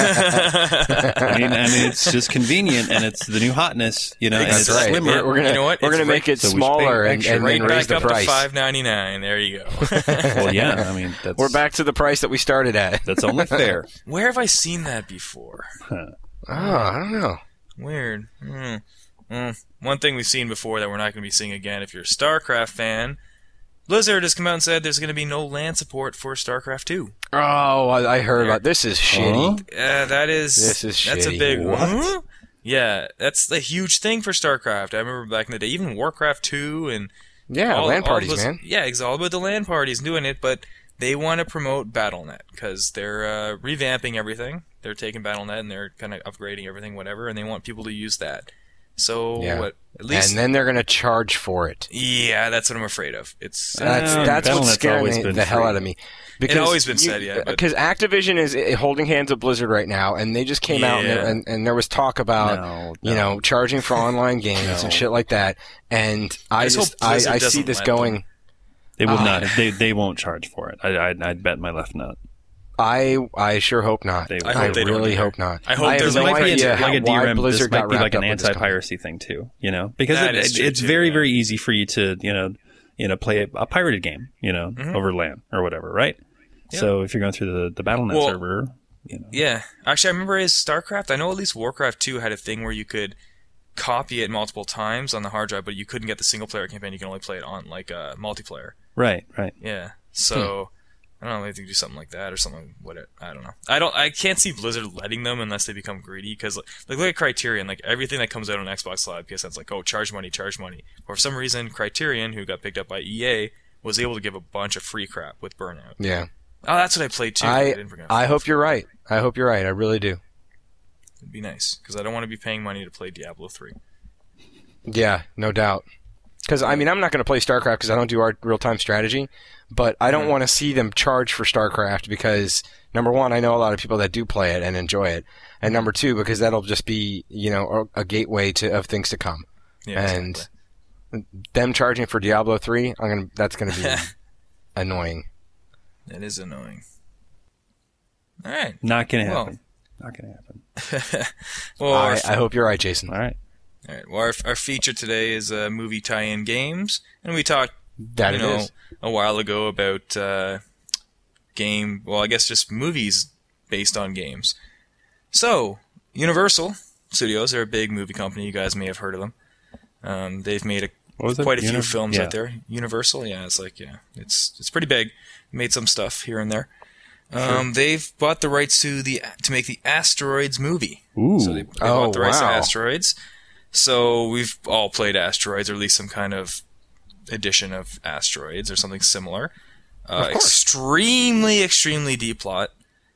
rule. I mean, I mean, it's just convenient, and it's the new hotness, you know. And That's it's right. slimmer. We're, we're gonna You know what? we're It's gonna make right- it so we should pay smaller and, extra. and Right then raise back the up price. to five ninety-nine. There you go. Well, yeah. I mean, that's We're back to the price that we started at. That's only fair. Where have I seen that before? Oh, I don't know. Weird. Hmm. Mm. One thing we've seen before that we're not going to be seeing again, if you're a StarCraft fan, Blizzard has come out and said there's going to be no LAN support for StarCraft two. Oh, I, I heard about this. Is shitty. Uh, that is This is that's shitty. a big What? Huh? Yeah, that's a huge thing for StarCraft. I remember back in the day, even Warcraft two and Yeah, all, LAN all parties, those- man. Yeah, it's all about the LAN parties doing it, but they want to promote Battle dot net because they're uh, revamping everything. They're taking Battle dot net and they're kind of upgrading everything, whatever, and they want people to use that. So Yeah. what? At least, And then they're gonna charge for it. yeah, that's what I'm afraid of. It's That's Uh, that's Battle dot what's net's scaring always the, been the hell free. out of me. Because always been said, yeah, but- Because Activision is uh, holding hands with Blizzard right now, and they just came out and, Yeah. and, and there was talk about No, you no. know charging for online games No. and shit like that. And I, I just just hope I, Blizzard I see doesn't this let going. them. They will Ah. not. They they won't charge for it. I I'd, I'd bet my left nut. I I sure hope not. They I, will. I hope they don't really either. hope not. I hope have there's no like a- idea like how, a why D RAM. Blizzard This might got be like wrapped an up with this company. anti-piracy thing too. You know, because That it, is it, true it's too, very yeah. very easy for you to you know you know play a, a pirated game you know Mm-hmm. over LAN or whatever, right? Yep. So if you're going through the the Battle dot net Well, server, you know, Yeah, actually, I remember as StarCraft. I know at least Warcraft two had a thing where you could copy it multiple times on the hard drive, but you couldn't get the single player campaign. You can only play it on like uh, multiplayer. right, right. Yeah, so I don't know. Maybe they could do something like that or something. What it, I don't know. I don't. I can't see Blizzard letting them unless they become greedy. Because like, like look at Criterion. Like everything that comes out on Xbox Live, P S N's like, oh, charge money, charge money. Or for some reason, Criterion, who got picked up by E A, was able to give a bunch of free crap with Burnout. Yeah, Oh, that's what I played too. I didn't forget. I hope you're right. I hope you're right. I really do. It'd be nice because I don't want to be paying money to play Diablo three. Yeah, no doubt. Because I mean, I'm not going to play StarCraft because I don't do our real-time strategy, but I don't Mhm. want to see them charge for StarCraft because number one, I know a lot of people that do play it and enjoy it, and number two, because that'll just be you know a, a gateway to of things to come. Yeah, and exactly. them charging for Diablo three, I'm gonna that's going to be annoying. That is annoying. All right. Not gonna Well. happen. Not gonna happen. well, I, our, I hope you're right, Jason. All right. all right. Well, our, our feature today is uh, movie tie-in games, and we talked, That you it know, is. a while ago about uh, game. Well, I guess just movies based on games. So, Universal Studios, they're a big movie company. You guys may have heard of them. Um, they've made a, What was it? quite a few Uni- films yeah. out there. Universal, yeah, it's like yeah, it's it's pretty big. Made some stuff here and there. Um, They've bought the rights to the to make the Asteroids movie. Ooh. So they, they Oh, bought the rights to wow. Asteroids. So we've all played Asteroids, or at least some kind of edition of Asteroids, or something similar. Uh, course. extremely, extremely deep plot.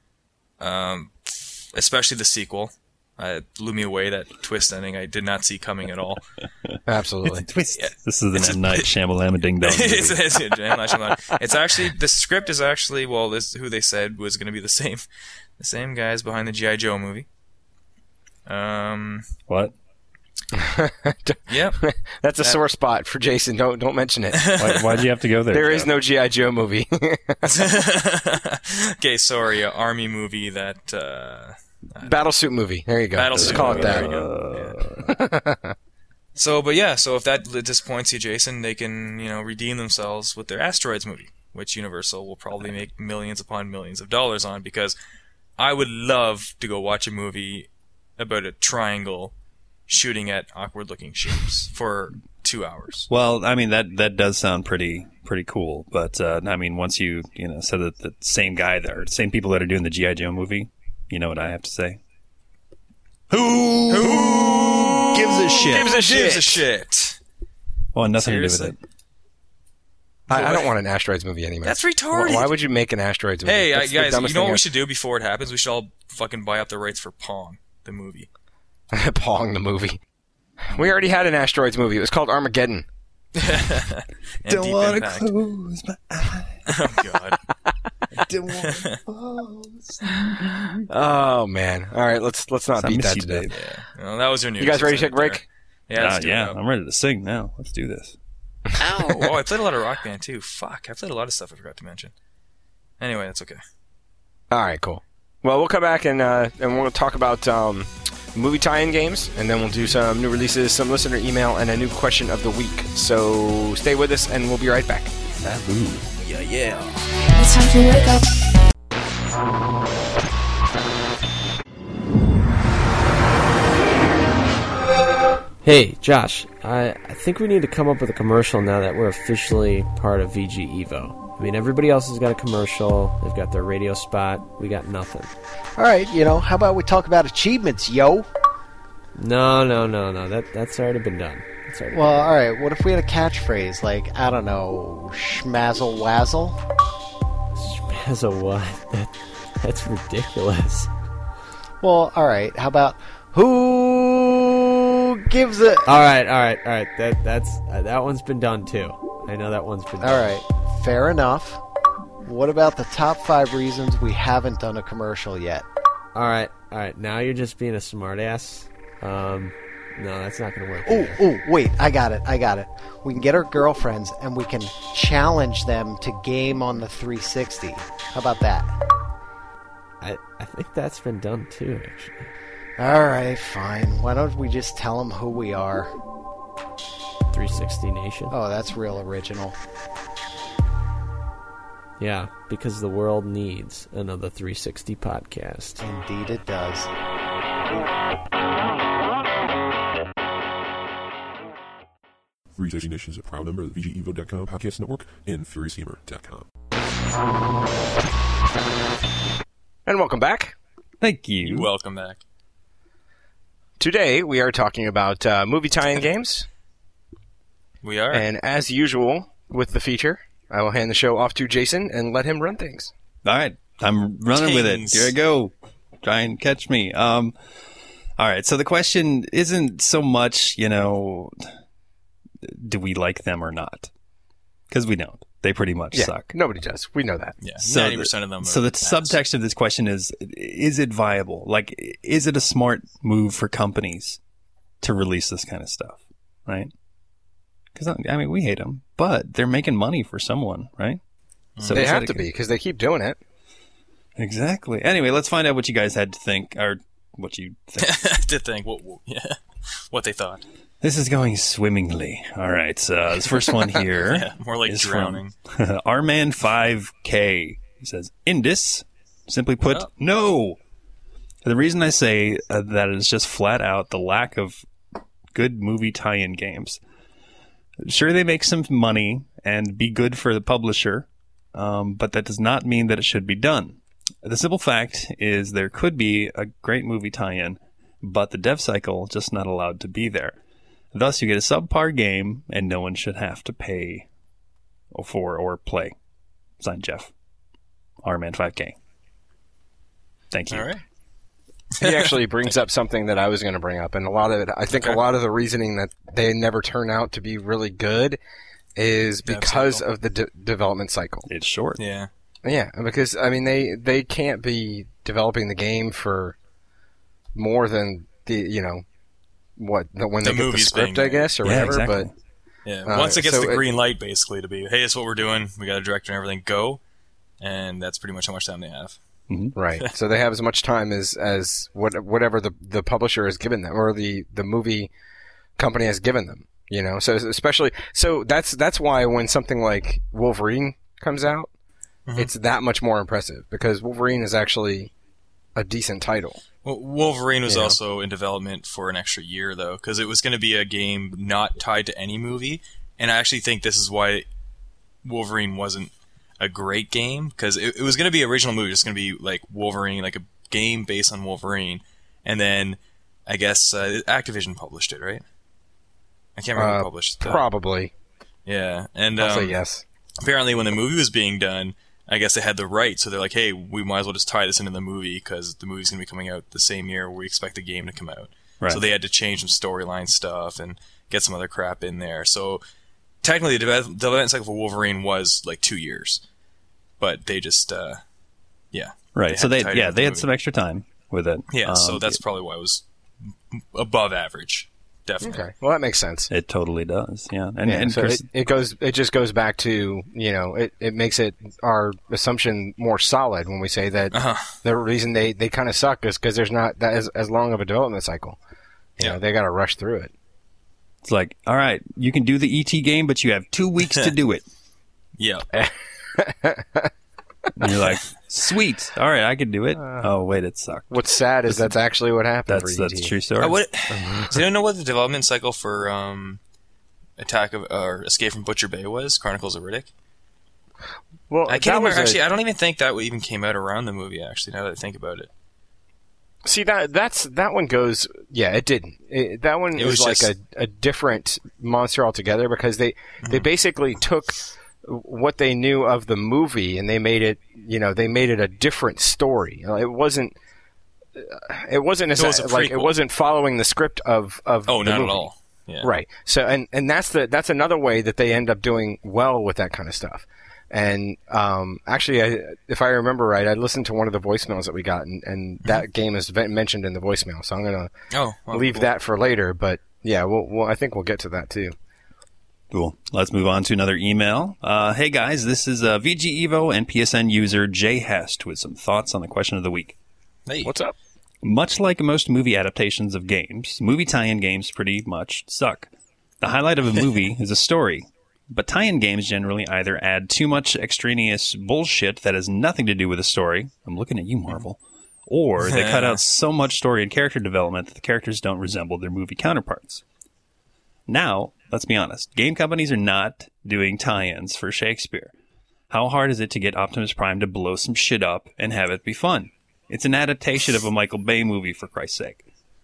Um, especially the sequel. Uh, it blew me away, that twist ending. I did not see coming at all. Absolutely. Twist. Yeah. This is It's an a- M Night Shyamalama Ding Dong. it's, movie. it's, it's, it's actually, the script is actually, well, this who they said was going to be the same, the same guys behind the G I. Joe movie. Um, What? yep. That's a That- sore spot for Jason. Don't don't mention it. Why, why'd you have to go there? There is Jeff? no G I. Joe movie. Okay, sorry, a army movie that, uh, Battlesuit movie. There you go. Battlesuit Let's call it movie, that. there you go. Yeah. So, but yeah, so if that disappoints you, Jason, they can, you know, redeem themselves with their Asteroids movie, which Universal will probably make millions upon millions of dollars on, because I would love to go watch a movie about a triangle shooting at awkward-looking shapes for two hours. Well, I mean that that does sound pretty pretty cool, but uh, I mean once you you know said that the same guy there, same people that are doing the G I. Joe movie, you know what I have to say? Who, Who gives a shit? Gives a shit. Gives a shit. Well, nothing Seriously? to do with it. I, I don't want an Asteroids movie anymore. That's Why, retarded. why would you make an Asteroids movie? Hey, uh, That's the guys, you dumbest know what thing we should do before it happens? We should all fucking buy up the rights for Pong, the movie. I- Pong the movie. We already had an Asteroids movie. It was called Armageddon. And Don't Deep want to Impact. close my eyes. Oh, God. Don't want to fall asleep. Oh man! All right, let's let's not I beat miss that you, to death. Dave. Yeah. Well, that was your news. You guys ready to Let's take a end it break? there. Yeah, let's Uh, do yeah, it. I'm ready to sing now. Let's do this. Ow! Oh, I played a lot of Rock Band too. Fuck, I played a lot of stuff I forgot to mention. Anyway, that's okay. All right, cool. Well, we'll come back and uh, and we'll talk about um, movie tie-in games, and then we'll do some new releases, some listener email, and a new question of the week. So stay with us, and we'll be right back. Sabu. Yeah, yeah. It's time to wake up. Hey, Josh, I, I think we need to come up with a commercial now that we're officially part of V G Evo. I mean, everybody else has got a commercial. They've got their radio spot. We got nothing. All right, you know, how about we talk about achievements, yo? No, no, no, no. That That's already been done. That's already Well, been all right, what if we had a catchphrase like, I don't know, schmazzle wazzle? done. As a what? That, that's ridiculous. Well, all right, how about, who gives a... All right, all right, all right. That that's uh, that one's been done too. I know that one's been done. All right, fair enough. What about the top five reasons we haven't done a commercial yet? All right, all right. Now you're just being a smartass. Um, no, that's not going to work. Oh, either. oh, wait, I got it, I got it. We can get our girlfriends and we can challenge them to game on the three sixty. How about that? I I think that's been done too, actually. All right, fine. Why don't we just tell them who we are? three sixty Nation. Oh, that's real original. Yeah, because the world needs another three sixty podcast. Indeed it does. three sixty Nation is a proud member of the V G Evo dot com podcast network and Furious Gamer dot com. And welcome back. Thank you. Welcome back. Today, we are talking about uh, movie tie-in games. We are. And as usual with the feature, I will hand the show off to Jason and let him run things. All right, I'm running with it. Tings. Here I go. Try and catch me. Um, all right. So the question isn't so much, you know, do we like them or not? Because we don't. They pretty much Yeah, suck. nobody does. We know that. Yeah, So ninety the- percent of them. So are the pass. subtext of this question is: is it viable? Like, is it a smart move for companies to release this kind of stuff? Right? Because I mean, we hate them, but they're making money for someone, right? So They is have that to a- be, because they keep doing it. Exactly. Anyway, let's find out what you guys had to think, or what you think. to think what, yeah, what they thought. This is going swimmingly. All right. So this first one here Yeah, more like is drowning. from R Man five K. He says, Indus, simply put, Oh. no. The reason I say uh, that is just flat out the lack of good movie tie-in games. Sure, they make some money and be good for the publisher, um, but that does not mean that it should be done. The simple fact is there could be a great movie tie-in, but the dev cycle just not allowed to be there. Thus, you get a subpar game, and no one should have to pay for or play. Signed, Jeff. R Man five K. Thank you. All right. He actually brings up something that I was going to bring up, and a lot of it, I think Okay. a lot of the reasoning that they never turn out to be really good is Dev because cycle. of the de- development cycle. It's short. Yeah. Yeah, because I mean they they can't be developing the game for more than the you know what the, when The they get the movie's script, being I guess, or Yeah, whatever. exactly. But Yeah. Uh, Once it gets so the it- green light, basically, to be, hey, it's what we're doing. We got a director and everything. Go. And that's pretty much how much time they have. right, so they have as much time as as what whatever the the publisher has given them or the the movie company has given them. You know, so especially so that's that's why when something like Wolverine comes out, Mhm. it's that much more impressive because Wolverine is actually a decent title. Well, Wolverine was Yeah. also in development for an extra year, though, because it was going to be a game not tied to any movie. And I actually think this is why Wolverine wasn't a great game, because it, it was going to be an original movie. It's going to be like Wolverine, like a game based on Wolverine. And then I guess uh, Activision published it, right? I can't remember Uh, who published it. Probably, Yeah. And I'll um, say yes. apparently when the movie was being done, I guess they had the right, so they're like, hey, we might as well just tie this into the movie because the movie's going to be coming out the same year we expect the game to come out. Right. So they had to change some storyline stuff and get some other crap in there. So technically the develop- development cycle for Wolverine was like two years. But they just, uh, yeah. Right. They so had they to tie it yeah into they the had movie. some extra time with it. Yeah, so Um, that's probably why it was above average definitely. Okay, well that makes sense. It totally does. Yeah, and, Yeah, and so Chris, it, it goes. It just goes back to you know. It, it makes it our assumption more solid when we say that Uh-huh. the reason they, they kind of suck is because there's not that as, as long of a development cycle. You Yeah. know, they got to rush through it. it's like, all right, you can do the E T game, but you have two weeks to do it. Yeah. And you're like, sweet, all right, I can do it. Oh wait, it sucked. What's sad is that's actually what happened That's for E T. that's a true story. Uh, what, does anyone know what the development cycle for um, Attack of or Escape from Butcher Bay was? Chronicles of Riddick. Well, I that can't was remember. a- Actually, I don't even think that even came out around the movie. Actually, now that I think about it, See that that's that one goes. Yeah, it didn't. It, that one It was, was like just- a, a different monster altogether because they they basically took what they knew of the movie and they made it. You know, they made it a different story. You know, it wasn't. It wasn't as It was a like it prequel. wasn't following the script of of oh, the not movie. at all. Yeah. Right. So and and that's the that's another way that they end up doing well with that kind of stuff. And um, actually, I, if I remember right, I listened to one of the voicemails that we got, and, and that game is ve- mentioned in the voicemail. So I'm gonna Oh, well, leave cool. that for later. But yeah, we'll, we'll I think we'll get to that too. Cool. Let's move on to another email. Uh, hey guys, this is uh, V G Evo and P S N user Jay Hest with some thoughts on the question of the week. Hey. What's up? Much like most movie adaptations of games, movie tie-in games pretty much suck. The highlight of a movie is a story, but tie-in games generally either add too much extraneous bullshit that has nothing to do with the story. I'm looking at you, Marvel. Or they cut out so much story and character development that the characters don't resemble their movie counterparts. Now, let's be honest. Game companies are not doing tie-ins for Shakespeare. How hard is it to get Optimus Prime to blow some shit up and have it be fun? It's an adaptation of a Michael Bay movie, for Christ's sake.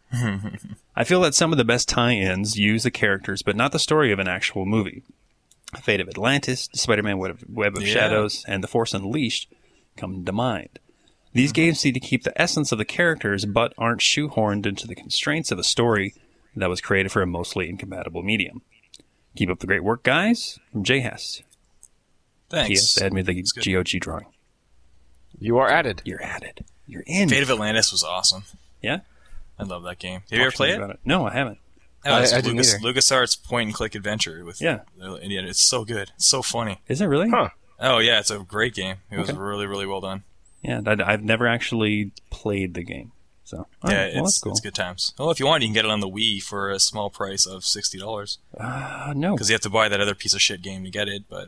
I feel that some of the best tie-ins use the characters, but not the story of an actual movie. Fate of Atlantis, Spider-Man Web of, Web of Yeah. Shadows, and The Force Unleashed come to mind. These games seem to keep the essence of the characters, but aren't shoehorned into the constraints of a story that was created for a mostly incompatible medium. Keep up the great work, guys. From Jay Hest. Thanks. P S. Add me the good. G O G drawing. You are added. You're added. You're in. Fate of Atlantis was awesome. Yeah? I love that game. Have you ever Talk to me played it? about it? No, I haven't. Oh, it's I- I didn't Lucas, either. LucasArts point and click adventure with Yeah. Indiana. It's so good. It's so funny. Is it really? Huh. Oh yeah, it's a great game. It was Okay. really really well done. Yeah, I, I've never actually played the game. So, all yeah, right, well, it's that's cool. it's good times. Well, if you want, you can get it on the Wii for a small price of sixty dollars Uh, no. because you have to buy that other piece of shit game to get it. But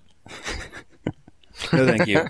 No, thank you.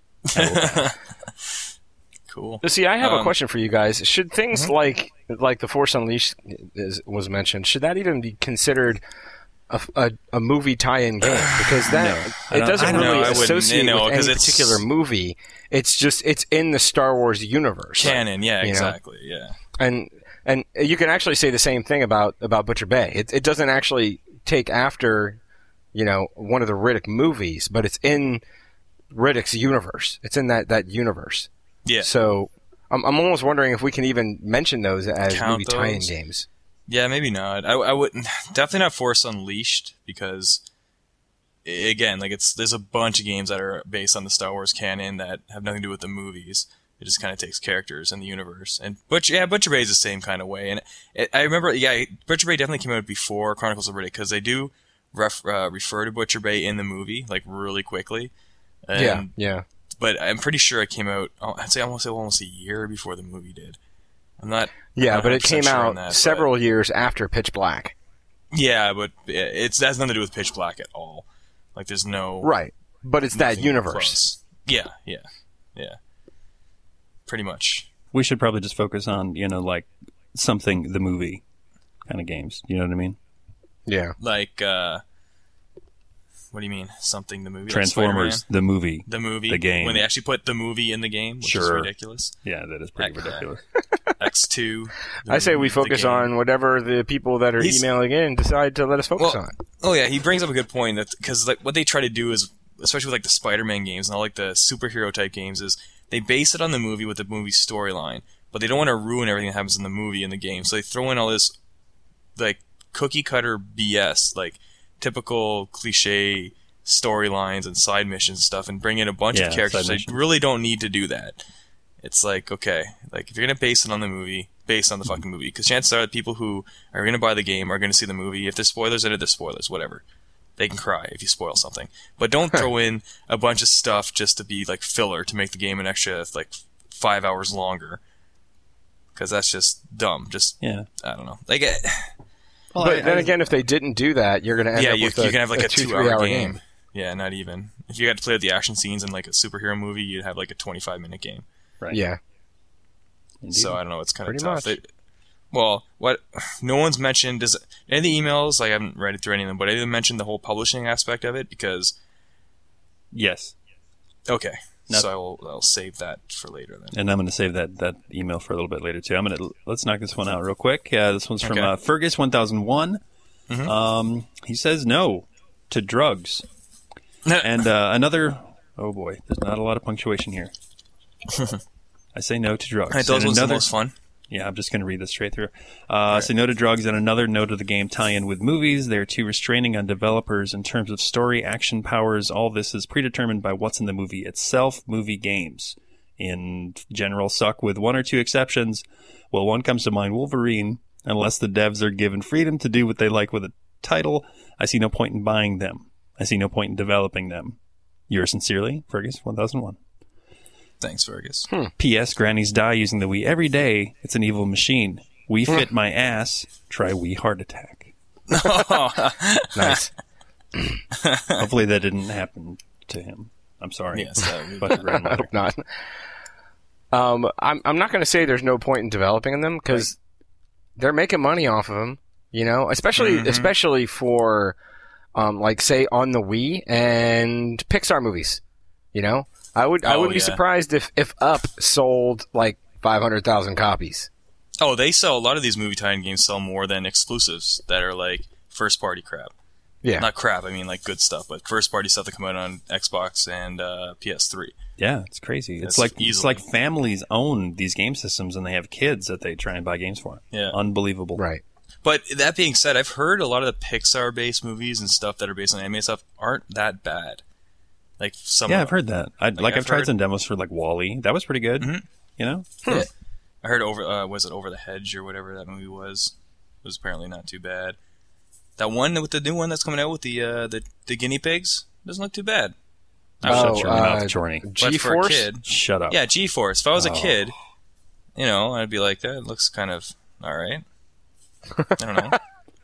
cool. See, I have a Um, question for you guys. Should things like like the Force Unleashed is, was mentioned, should that even be considered a, a, a movie tie-in game? Because that I it don't- doesn't I don't really know. I wouldn't, associate you know, with 'cause any it's- particular movie. It's just it's in the Star Wars universe. Canon, yeah, You know? exactly, yeah. and and you can actually say the same thing about about Butcher Bay. It it doesn't actually take after, you know, one of the Riddick movies, but it's in Riddick's universe. It's in that that universe. Yeah, So I'm I'm almost wondering if we can even mention those as Count movie tie-in those? games. yeah, maybe not. I, I wouldn't definitely not Force Unleashed because a- again, like it's there's a bunch of games that are based on the Star Wars canon that have nothing to do with the movies. It just kind of takes characters in the universe. And Butcher, yeah, Butcher Bay is the same kind of way. And it, I remember, yeah, Butcher Bay definitely came out before Chronicles of Riddick because they do ref, uh, refer to Butcher Bay in the movie like really quickly. And, yeah, yeah. But I'm pretty sure it came out. oh, I'd say almost almost a year before the movie did. I'm not. Yeah, I'm not but it one hundred percent came sure on out that, but- several years after Pitch Black. Yeah, but it's it has nothing to do with Pitch Black at all. Like, there's no Right. But it's that nothing universe. close. Yeah, yeah, yeah. Pretty much. We should probably just focus on, you know, like something, the movie kind of games. You know what I mean? Yeah. Like, uh, what do you mean? Something the movie? Like Transformers, Spider-Man? the movie. The movie, the game. when they actually put the movie in the game, which is Sure. ridiculous. Yeah, that is pretty Heck, ridiculous. X two. the I say we movie, the focus game. on whatever the people that are He's- emailing in decide to let us focus Well, on. Oh yeah, he brings up a good point that because like what they try to do is, especially with like the Spider-Man games and all like the superhero type games, is they base it on the movie with the movie storyline, but they don't want to ruin everything that happens in the movie and the game, so they throw in all this like cookie cutter B S, like typical cliche storylines and side missions and stuff, and bring in a bunch Yeah, of characters. side They missions. really don't need to do that. it's like, okay, like if you're gonna base it on the movie, base on the fucking movie, because chances are the people who are gonna buy the game are gonna see the movie. If there's spoilers in it, there's spoilers, whatever. They can cry if you spoil something, but don't throw in a bunch of stuff just to be like filler to make the game an extra like five hours longer, because that's just dumb. Just Yeah. I don't know. Like, eh, Well, but I, then I, again, if they didn't do that, you're going to end yeah, up you, with you a, can have like a, a, two, two, three hour, hour game. game. Yeah, not even. If you had to play with the action scenes in like a superhero movie, you'd have like a twenty-five minute game. Right. Yeah. Indeed. So I don't know. It's kind of Pretty tough. much. It, well, what no one's mentioned is any of the emails. I haven't read it through any of them, but I didn't mention the whole publishing aspect of it because. Yes. Okay. No. So I'll I'll save that for later then. And I'm going to save that, that email for a little bit later too. I'm going to let's knock this one out real quick. Uh, this one's from Okay. uh, Fergus one thousand one. Mhm. Um, he says no to drugs. And uh, another. Oh boy, there's not a lot of punctuation here. I say no to drugs. Right, those And ones are the another- most fun. Yeah, I'm just going to read this straight through. Uh, Say no to drugs, and another no to the game tie-in with movies. They're too restraining on developers in terms of story, action powers. All this is predetermined by what's in the movie itself. Movie games, in general, suck with one or two exceptions. Well, one comes to mind, Wolverine. Unless the devs are given freedom to do what they like with a title, I see no point in buying them. I see no point in developing them. Yours sincerely, Fergus one thousand one. Thanks, Fergus. P S. Grannies die using the Wii every day. It's an evil machine. Wii fit my ass. Try Wii heart attack. Nice. Hopefully that didn't happen to him. I'm sorry. Yes, that would- But your I grandmother. hope not. Um, I'm I'm not going to say there's no point in developing them because they're making money off of them. You know, especially Mhm. especially for, um, like say on the Wii and Pixar movies. You know, I would I Oh, wouldn't be yeah. surprised if if Up sold like five hundred thousand copies. Oh, they sell a lot of these movie tie-in games sell more than exclusives that are like first party crap. Yeah. Not crap, I mean like good stuff, but first party stuff that come out on Xbox and uh, P S three. Yeah, it's crazy. It's That's like it's easily- like families own these game systems and they have kids that they try and buy games for. Yeah. Unbelievable. Right. But that being said, I've heard a lot of the Pixar-based movies and stuff that are based on anime stuff aren't that bad. Like some, Yeah, of I've heard that. I, like, I've I've, tried heard- some demos for like Wall-E. That was pretty good. Mhm. You know? Yeah. I heard over uh, was it Over the Hedge or whatever that movie was. It was apparently not too bad. That one with the new one that's coming out with the uh, the, the guinea pigs doesn't look too bad. Oh, Oh, shut your uh, mouth, Chorney. But for a G-Force? kid, Shut up. yeah, G-Force. If I was a Oh. kid, you know, I'd be like, that looks kind of all right. I don't know.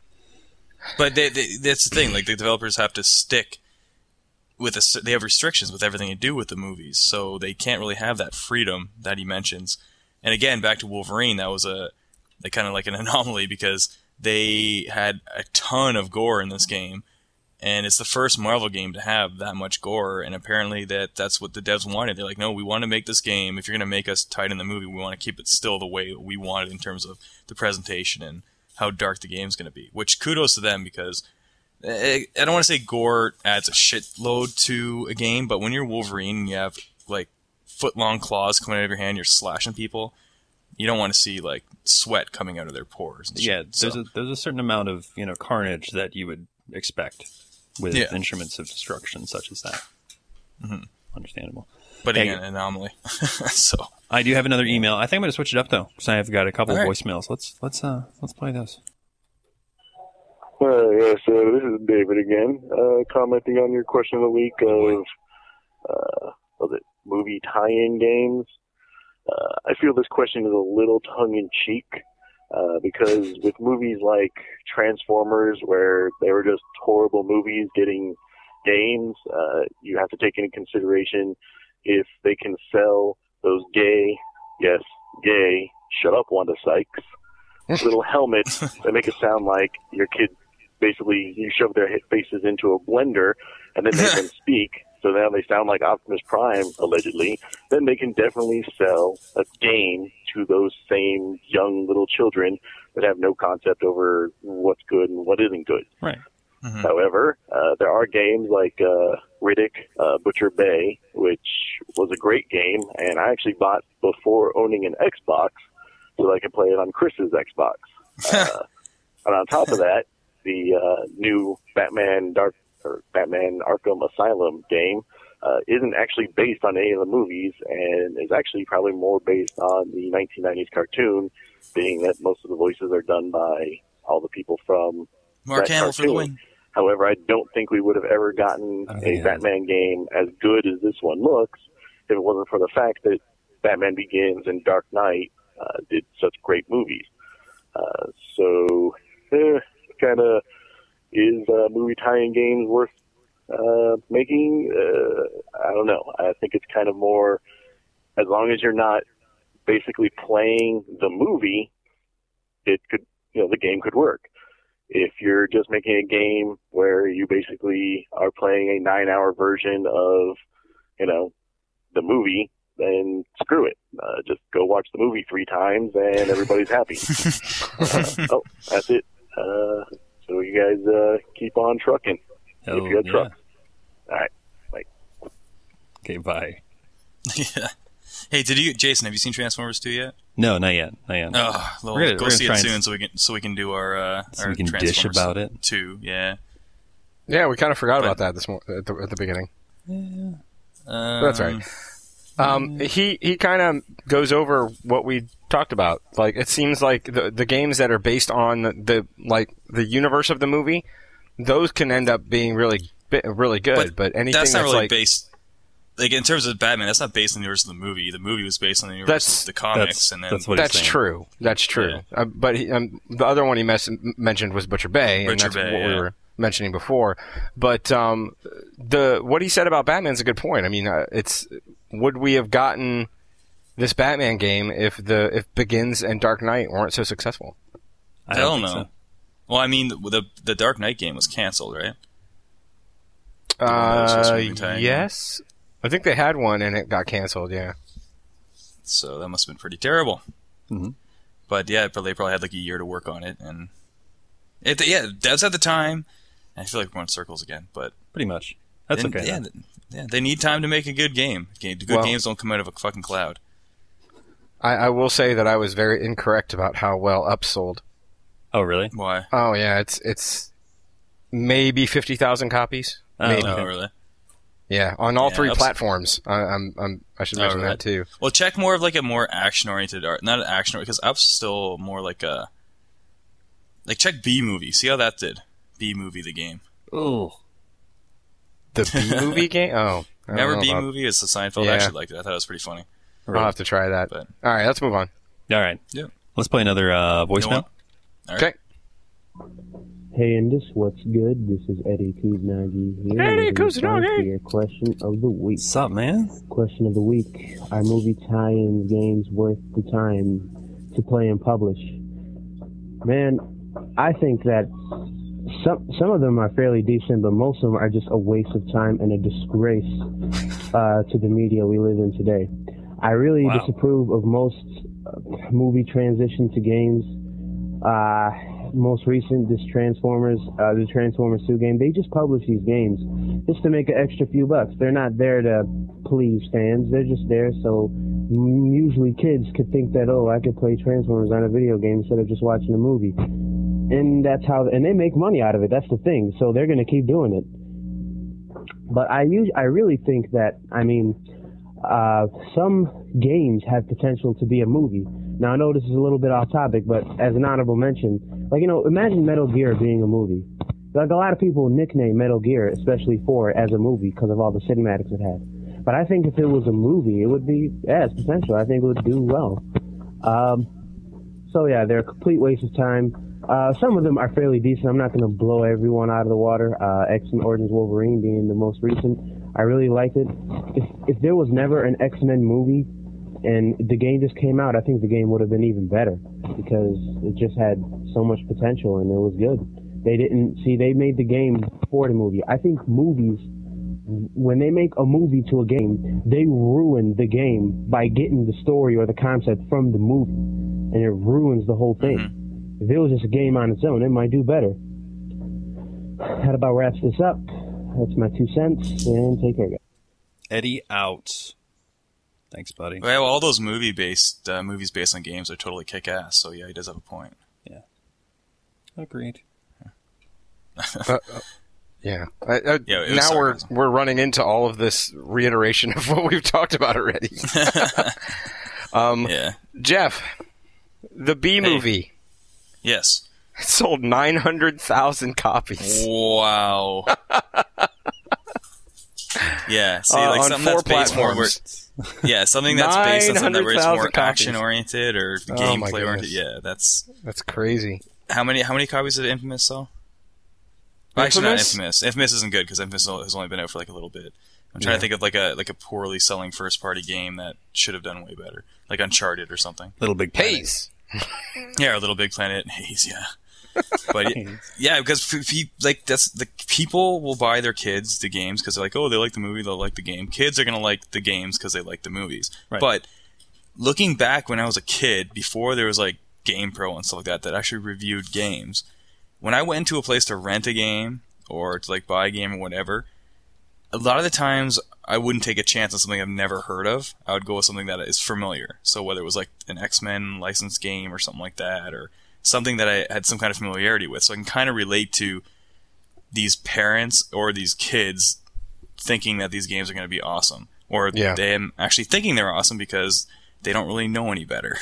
But they, they, that's the thing. Like the developers have to stick with a, they have restrictions with everything they do with the movies, so they can't really have that freedom that he mentions. And again, back to Wolverine, that was a they kind of like an anomaly because they had a ton of gore in this game, and it's the first Marvel game to have that much gore. And apparently, that that's what the devs wanted. They're like, no, we want to make this game. If you're going to make us tight in the movie, we want to keep it still the way we want it in terms of the presentation and how dark the game's going to be. Which kudos to them because I I don't want to say gore adds a shitload to a game, but when you're Wolverine and you have like foot long claws coming out of your hand, you're slashing people. You don't want to see like sweat coming out of their pores. And shit. Yeah, there's So- a there's a certain amount of you know carnage that you would expect with Yeah. instruments of destruction such as that. Mhm. Understandable. but Hey. again, an anomaly. So I do have another email. I think I'm going to switch it up though, because I've got a couple All of right. voicemails. Let's let's uh let's play this. Uh, yes, uh, this is David again, uh, commenting on your question of the week of, uh, was it movie tie-in games? Uh, I feel this question is a little tongue-in-cheek, uh, because with movies like Transformers, where they were just horrible movies getting games, uh, you have to take into consideration if they can sell those gay, yes, gay, shut up, Wanda Sykes, little helmets that make it sound like your kid basically you shove their he- faces into a blender and then make them speak, so now they sound like Optimus Prime, allegedly, then they can definitely sell a game to those same young little children that have no concept over what's good and what isn't good. Right. Mhm. However, uh, there are games like uh, Riddick, uh, Butcher Bay, which was a great game, and I actually bought before owning an Xbox so that I could play it on Chris's Xbox. Uh, and on top of that, the uh, new Batman Dark or Batman Arkham Asylum game, uh, isn't actually based on any of the movies, and is actually probably more based on the nineteen nineties cartoon, being that most of the voices are done by all the people from Mark that Hamill for the cartoon. win. However, I don't think we would have ever gotten a Batman game as good as this one looks if it wasn't for the fact that Batman Begins and Dark Knight uh, did such great movies. Uh, so, eh, kind of is uh, movie tie-in games worth uh, making? Uh, I don't know. I think it's kind of more, as long as you're not basically playing the movie, it could, you know, the game could work. If you're just making a game where you basically are playing a nine-hour version of, you know, the movie, then screw it. Uh, just go watch the movie three times and everybody's happy. uh, oh, that's it. Uh, so you guys uh, keep on trucking. Oh, if you got yeah. trucks. All right. Bye. Okay, bye. Yeah. Hey, did you, Jason? Have you seen Transformers two yet? No, not yet. Not yet. Oh, well, We're gonna- go we're see gonna it try soon, and- so we can so we can do our uh, So our we can dish Transformers about it. two. Yeah. Yeah, we kind of forgot But- about that this mor- at the, at the beginning. Um, That's right. Um, he he kind of goes over what we talked about. Like, it seems like the the games that are based on the, the like the universe of the movie, those can end up being really bi- really good. But, anything that's that's, not really like based. Like in terms of Batman, that's not based on the universe of the movie. The movie was based on the universe That's- of the comics, that's- and then that's what he's that's saying. true. That's true. Yeah. Uh, but he, um, the other one he mes- mentioned was Butcher Bay, and Butcher that's Bay, what we yeah. were mentioning before. But um, the what he said about Batman's a good point. I mean, uh, it's would we have gotten this Batman game if the if Begins and Dark Knight weren't so successful? I Hell don't no. think so. Well, I mean, the, the the Dark Knight game was canceled, right? The one that was supposed to Uh, be tie-in. yes, I think they had one and it got canceled. Yeah. So that must have been pretty terrible. Mhm. But yeah, but they probably had like a year to work on it, and it, yeah, devs at the time. I feel like we're going in circles again, but Pretty much. That's and- okay. Yeah, though. th- yeah, they need time to make a good game. Game- Good Well- games don't come out of a fucking cloud. I, I will say that I was very incorrect about how well Up sold. Oh, really? Why? Oh yeah, it's it's maybe fifty thousand copies. Oh, maybe. okay. Oh, really? Yeah, on all Yeah, three Up's- platforms. I, I'm, I'm, I should Oh, mention really? that too. Well, check more of like a more action-oriented art, not an action because Up's still more like a like check B movie. See how that did. B movie, the game. Ooh. The B movie game. Oh, I don't Remember know B about- movie? It's the Seinfeld. Yeah. I actually liked it. I thought it was pretty funny. I'll have to try that. But- All right, let's move on. All right. Yeah. Let's play another uh, Go on. voicemail. All right. Okay. Hey, Indus, what's good? This is Eddie Kuznagi here. Eddie with a response Kuznagi! to your question of the week. What's up, man? Question of the week. Are movie tie-in games worth the time to play and publish? Man, I think that some some of them are fairly decent, but most of them are just a waste of time and a disgrace uh, to the media we live in today. I really Wow. disapprove of most uh, movie transition to games. Uh, most recent, this Transformers, uh, the Transformers two game, they just publish these games just to make an extra few bucks. They're not there to please fans. They're just there so mm, usually kids could think that, oh, I could play Transformers on a video game instead of just watching a movie. And that's how, and they make money out of it. That's the thing. So they're going to keep doing it. But I us- I really think that, I mean, uh, some games have potential to be a movie. Now, I know this is a little bit off topic, but as an honorable mention, like, you know, imagine Metal Gear being a movie. Like, a lot of people nickname Metal Gear, especially four, as a movie because of all the cinematics it had. But I think if it was a movie, it would be, yeah, it's potential. I think it would do well. Um, so, yeah, they're a complete waste of time. Uh, some of them are fairly decent. I'm not going to blow everyone out of the water. Uh, X-Men Origins Wolverine being the most recent. I really liked it. If, if there was never an X-Men movie and the game just came out, I think the game would have been even better because it just had so much potential and it was good. They didn't, see, they made the game for the movie. I think movies, when they make a movie to a game, they ruin the game by getting the story or the concept from the movie. And it ruins the whole thing. Mm-hmm. If it was just a game on its own, it might do better. That about wraps this up. That's my two cents, and take care, guys. Eddie out. Thanks, buddy. Well, all those movie based uh, movies based on games are totally kick ass. So yeah, he does have a point. Yeah. Agreed. Uh, uh, Yeah. I, I, Yeah, it was now we're sarcasm. we're running into all of this reiteration of what we've talked about already. um, Yeah. Jeff, the B movie Yes. sold nine hundred thousand copies. Wow. Yeah. See, Uh, like on something four that's based more. platforms. Yeah, something that's based on something where it's more nine hundred thousand copies. action oriented or Oh, my gameplay oriented. goodness. Yeah, that's That's crazy. how many. How many copies did Infamous sell? Well, actually, not Infamous? Infamous. Infamous isn't good because Infamous has only been out for like a little bit. I'm trying Yeah. to think of like a like a poorly selling first party game that should have done way better, like Uncharted or something. Little Big Planet. Haze. Yeah, or Little Big Planet, Haze, yeah. But it- yeah, because f- f- like that's the people will buy their kids the games because they're like, oh, they like the movie, they'll like the game. Kids are gonna like the games because they like the movies. Right. But looking back when I was a kid, before there was like GamePro and stuff like that that actually reviewed games, when I went into a place to rent a game or to like buy a game or whatever, a lot of the times I wouldn't take a chance on something I've never heard of. I would go with something that is familiar. So whether it was like an X-Men licensed game or something like that, or something that I had some kind of familiarity with. So I can kind of relate to these parents or these kids thinking that these games are going to be awesome. Or Yeah. them actually thinking they're awesome because they don't really know any better.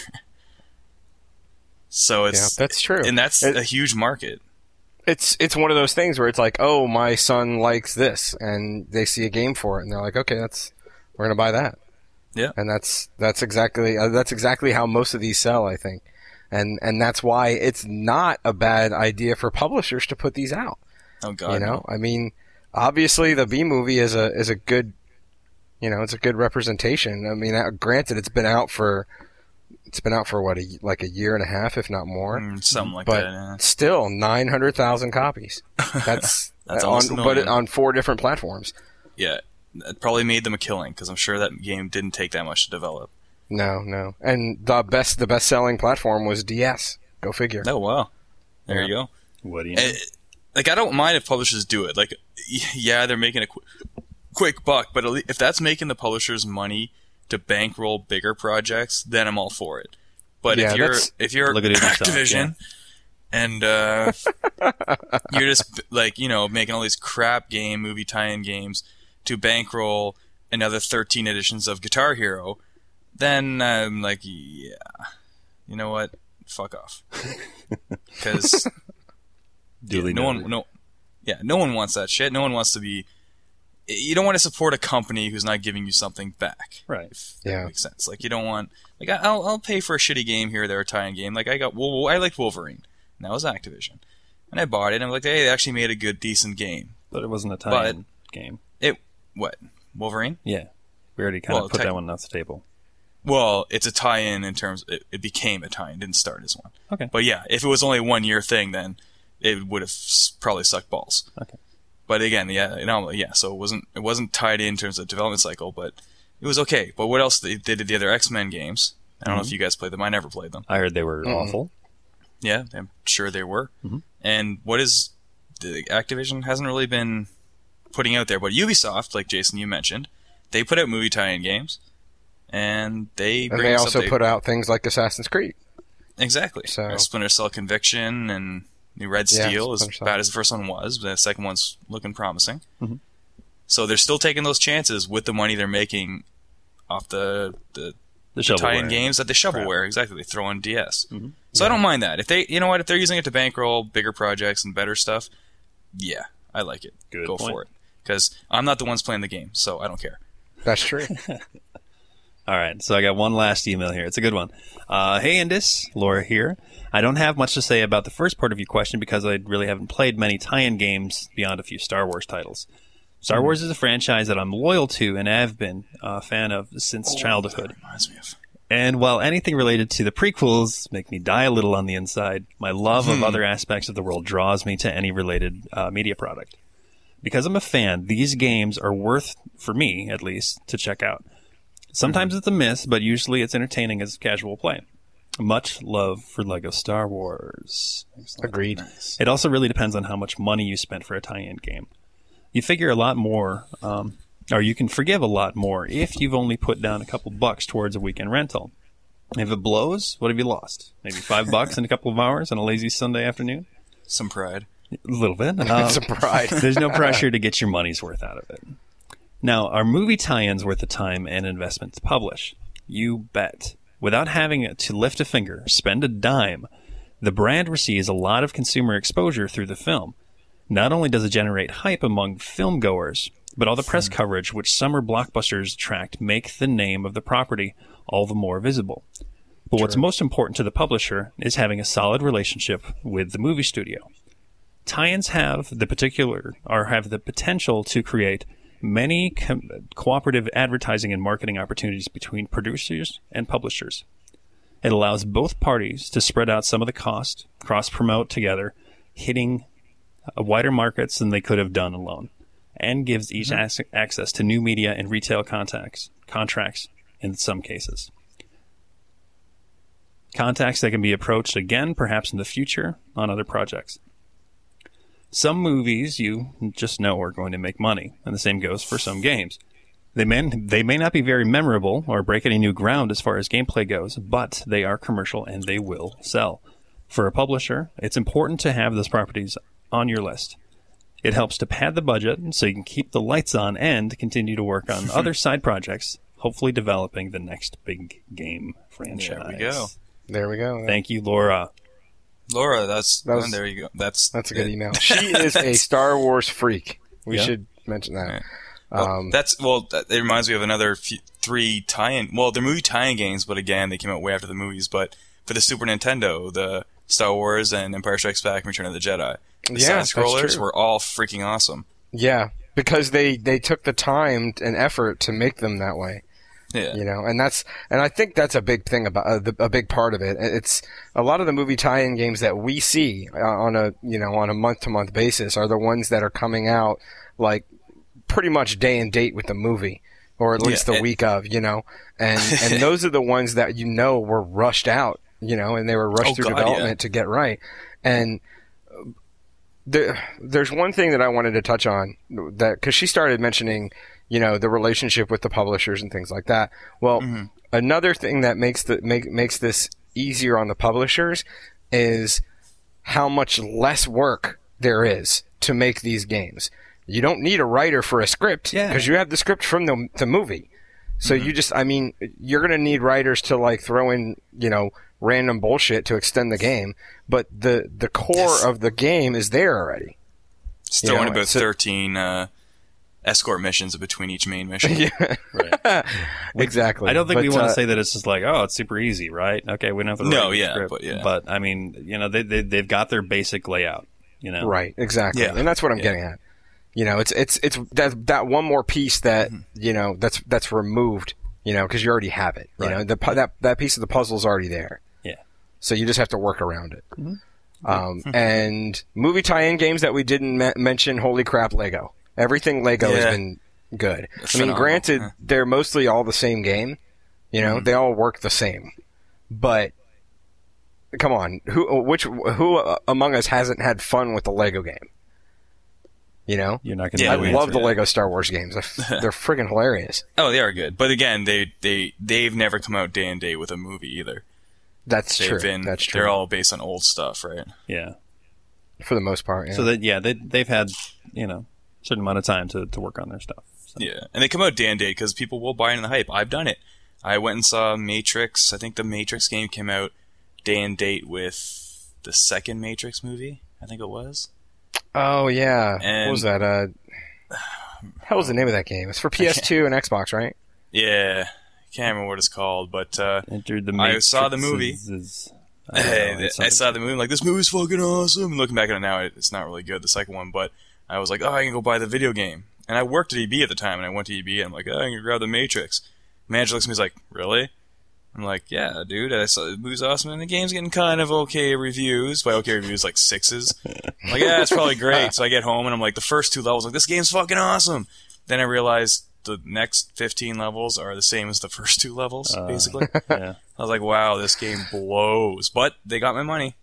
So it's... Yeah, that's true. And that's It- a huge market. It's it's one of those things where it's like, oh, my son likes this, and they see a game for it, and they're like, okay, that's we're gonna buy that. Yeah. And that's that's exactly uh, that's exactly how most of these sell, I think, and and that's why it's not a bad idea for publishers to put these out. Oh, God. You know, no. I mean, obviously the B movie is a is a good, you know, it's a good representation. I mean, uh, granted, it's been out for it's been out for what a, like a year and a half, if not more. Mm, something like but that, yeah. still, nine hundred thousand copies. That's That's on, almost a but million. on four different platforms. Yeah. It probably made them a killing because I'm sure that game didn't take that much to develop. No, no, and the best the best selling platform was D S. Go figure. Oh, wow. There Yeah. you go. What do you know? And, like, I don't mind if publishers do it. Like, y- yeah, they're making a qu- quick buck, but at le- if that's making the publishers money to bankroll bigger projects, then I'm all for it. But Yeah, if you're that's- if you're Look at Ubisoft, Activision and uh, you're just like you know making all these crap game movie tie-in games to bankroll another thirteen editions of Guitar Hero, then I'm like, yeah, you know what? Fuck off, because. Duly no noted. one, no, yeah, no one wants that shit. No one wants to be. You don't want to support a company who's not giving you something back. Right. If Yeah. that makes sense. Like you don't want. Like I- I'll I'll pay for a shitty game here or there, a tie-in game. Like I got. Well, I liked Wolverine, and that was Activision, and I bought it. and I'm like, hey, they actually made a good, decent game. But it wasn't a tie-in game. It what Wolverine? Yeah. We already kind Well, of put tech- that one off the table. Well, it's a tie-in in terms. It, it became a tie-in. Didn't start as one. Okay. But yeah, if it was only a one-year thing, then it would have s- probably sucked balls. Okay. But again, yeah, you know, yeah. So it wasn't it wasn't tied in, in terms of development cycle, but it was okay. But what else? They, they did the other X-Men games. I don't know if you guys played them. I never played them. I heard they were Mm. awful. Yeah, I'm sure they were. Mhm. And what is the Activision hasn't really been putting out there, but Ubisoft, like Jason you mentioned, they put out movie tie-in games, and they And bring they us also up- put out things like Assassin's Creed. exactly So- Uh, Splinter Cell Conviction and New Red Yeah, Steel, as Splinter Cell. bad as the first one was, but the second one's looking promising. Mhm. So they're still taking those chances with the money they're making off the the, The the tie-in shovelware. games that they shovelware. Exactly, they throw in D S. Mhm. So I don't mind that. If they, you know what, if they're using it to bankroll bigger projects and better stuff, yeah, I like it. Good Go point. for it. Because I'm not the ones playing the game, so I don't care. That's true. All right, so I got one last email here. It's a good one. Uh, hey, Indus, Laura here. I don't have much to say about the first part of your question because I really haven't played many tie-in games beyond a few Star Wars titles. Star Hmm. Wars is a franchise that I'm loyal to and have been a fan of since childhood. Reminds me of. And while anything related to the prequels make me die a little on the inside, my love of other aspects of the world draws me to any related uh, media product. Because I'm a fan, these games are worth, for me at least, to check out. Sometimes it's a miss, but usually it's entertaining as casual play. Much love for LEGO Star Wars. Excellent. Agreed. It also really depends on how much money you spent for a tie-in game. You figure a lot more, um, or you can forgive a lot more if you've only put down a couple bucks towards a weekend rental. If it blows, what have you lost? Maybe five bucks in a couple of hours on a lazy Sunday afternoon? Some pride. A little bit. Um, Some pride. There's no pressure to get your money's worth out of it. Now, are movie tie-ins worth the time and investment to publish? You bet. Without having to lift a finger, spend a dime, the brand receives a lot of consumer exposure through the film. Not only does it generate hype among film goers, but all the press coverage which summer blockbusters attract make the name of the property all the more visible. But what's most important to the publisher is having a solid relationship with the movie studio. Tie-ins have the particular or have the potential to create many co- cooperative advertising and marketing opportunities between producers and publishers. It allows both parties to spread out some of the cost, cross-promote together, hitting uh, wider markets than they could have done alone, and gives each mm-hmm. ac- access to new media and retail contacts, contracts in some cases. Contacts that can be approached again, perhaps in the future, on other projects. Some movies you just know are going to make money, and the same goes for some games. They may, they may not be very memorable or break any new ground as far as gameplay goes, but they are commercial and they will sell. For a publisher, it's important to have those properties on your list. It helps to pad the budget so you can keep the lights on and continue to work on other side projects, hopefully developing the next big game franchise. There we go. There we go. Thank you, Laura. Laura, that's That was- oh, there you go. That's That's a good it. email. She is a Star Wars freak. We Yeah. should mention that. Yeah. Well, Um, that's well. That, it reminds me of another few, three tie-in. Well, they're movie tie-in games, but again, they came out way after the movies. But for the Super Nintendo, the Star Wars and Empire Strikes Back and Return of the Jedi, the Yeah, that's side scrollers true. were all freaking awesome. yeah, because they, they took the time and effort to make them that way. Yeah, You know, and that's and I think that's a big thing about uh, the, a big part of it. It's a lot of the movie tie-in games that we see uh, on a you know on a month-to-month basis are the ones that are coming out like pretty much day and date with the movie, or at least Yeah, the and- week of, you know, and and those are the ones that you know were rushed out, you know, and they were rushed Oh, through God, development yeah. to get right. And uh, there, there's one thing that I wanted to touch on that because she started mentioning, you know, the relationship with the publishers and things like that. Well, Mm-hmm. another thing that makes the make makes this easier on the publishers is how much less work there is to make these games. You don't need a writer for a script Yeah. because you have the script from the the movie. So Mm-hmm. you just, I mean, you're going to need writers to like throw in, you know, random bullshit to extend the game, but the the core Yes. of the game is there already. still you know, in about so- thirteen uh, escort missions between each main mission. Yeah, Right. exactly. I don't think But, we want uh, to say that it's just like, oh, it's super easy, right? Okay, we don't have to No, write a yeah, script. but yeah. But, I mean, you know, they, they, they've got their basic layout, you know? Right, exactly, Yeah. and that's what I'm Yeah. getting at. You know, it's it's it's that that one more piece that Mm-hmm. you know that's that's removed. You know, because you already have it. You Right. know, the pu- that that piece of the puzzle is already there. Yeah. So you just have to work around it. Mm-hmm. Um, and movie tie-in games that we didn't me- mention. Holy crap, Lego! Everything Lego Yeah. has been good. I mean, Phenomenal, granted, yeah. they're mostly all the same game. You know, Mm-hmm. they all work the same. But come on, who which who uh, among us hasn't had fun with the Lego game? You know, You're not going to Yeah, I we- love the yeah. Lego Star Wars games. They're, they're friggin' hilarious. Oh, they are good, but again, they they they've never come out day and day with a movie either. That's They've true. been That's true. they're all based on old stuff, right? Yeah. for the most part. Yeah. So that, yeah, they, they've had, you know, a certain amount of time to, to work on their stuff. So. Yeah, and they come out day and day because people will buy into the hype. I've done it. I went and saw Matrix. I think the Matrix game came out day and date with the second Matrix movie. I think it was. oh yeah, And- what was that? Uh, hell was the name of that game? It's for P S two and Xbox, right? Yeah, can't remember what it's called, but uh, Entered the I saw the Matrix movie. is- is- I don't know, Hey, it's I something- saw the movie, like, this movie's fucking awesome. And looking back at it now, it- it's not really good, the second one, but I was like, oh, I can go buy the video game. And I worked at E B at the time, and I went to E B, and I'm like, oh, I can grab the Matrix. Manager looks at me, he's like, really? I'm like, yeah, dude, I saw the movie's awesome, and the game's getting kind of okay reviews. By okay reviews, like sixes. I'm like, yeah, it's probably great. So I get home, and I'm like, the first two levels, like, this game's fucking awesome. Then I realized the next fifteen levels are the same as the first two levels, Uh, basically. Yeah. I was like, wow, this game blows. But they got my money.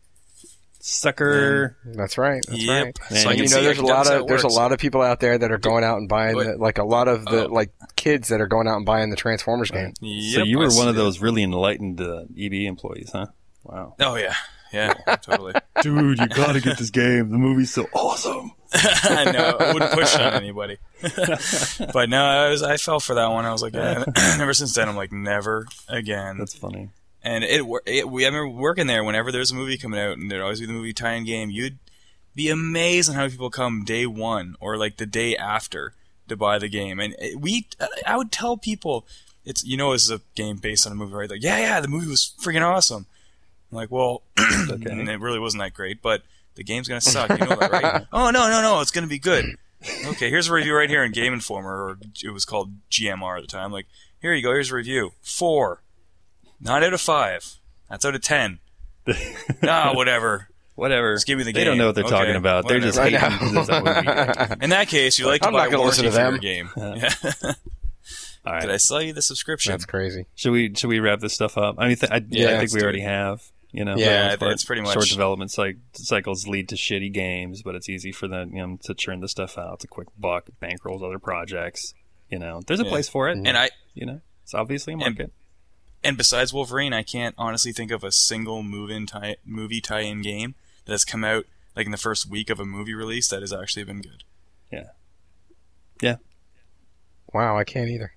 Sucker. That's right. That's Yep. right. Man, So I And can you see- know, I there's a can lot demonstrate of how it there's a works. lot of people out there that are going out and buying But- the, like a lot of the Oh. like kids that are going out and buying the Transformers game. So Yep, you I were see one of that. those really enlightened uh, E B employees, huh? Wow. Oh yeah, Yeah, totally. Dude, you gotta get this game. The movie's so awesome. I know. I wouldn't push it on anybody. But no, I was I fell for that one. I was like, eh. Ever since then, I'm like, never again. That's funny. And it, it we I remember working there. Whenever there's a movie coming out, and there'd always be the movie tie-in game, you'd be amazed on how many people come day one or like the day after to buy the game. And we, I would tell people, it's you know, this is a game based on a movie, right? Like, yeah, yeah, the movie was freaking awesome. I'm like, well, okay. And it really wasn't that great, but the game's gonna suck. You know that, right? Oh no, no, no, it's gonna be good. Okay, here's a review right here in Game Informer, or it was called G M R at the time. Like, here you go, here's a review. Four. Not out of five. That's out of ten. Ah, whatever. Whatever. Just give me the they game. don't know what they're okay, talking about. whatever. They're just hating because it's a movie. In that case, you like to I'm buy not gonna a warranty listen to for them. your game. Yeah. All right. Did I sell you the subscription? That's crazy. Should we should we wrap this stuff up? I mean, th- I, Yeah, I think let's we do already it. have. You know, for Yeah, the most part. it's pretty much- short development cy- cycles lead to shitty games, but it's easy for them, you know, to churn the stuff out. It's a quick buck, bankrolls other projects. You know, there's a Yeah. place for it, And I, you know, it's obviously a market. and besides Wolverine, I can't honestly think of a single move-in tie, movie tie-in game that has come out like in the first week of a movie release that has actually been good. Yeah, yeah. Wow, I can't either.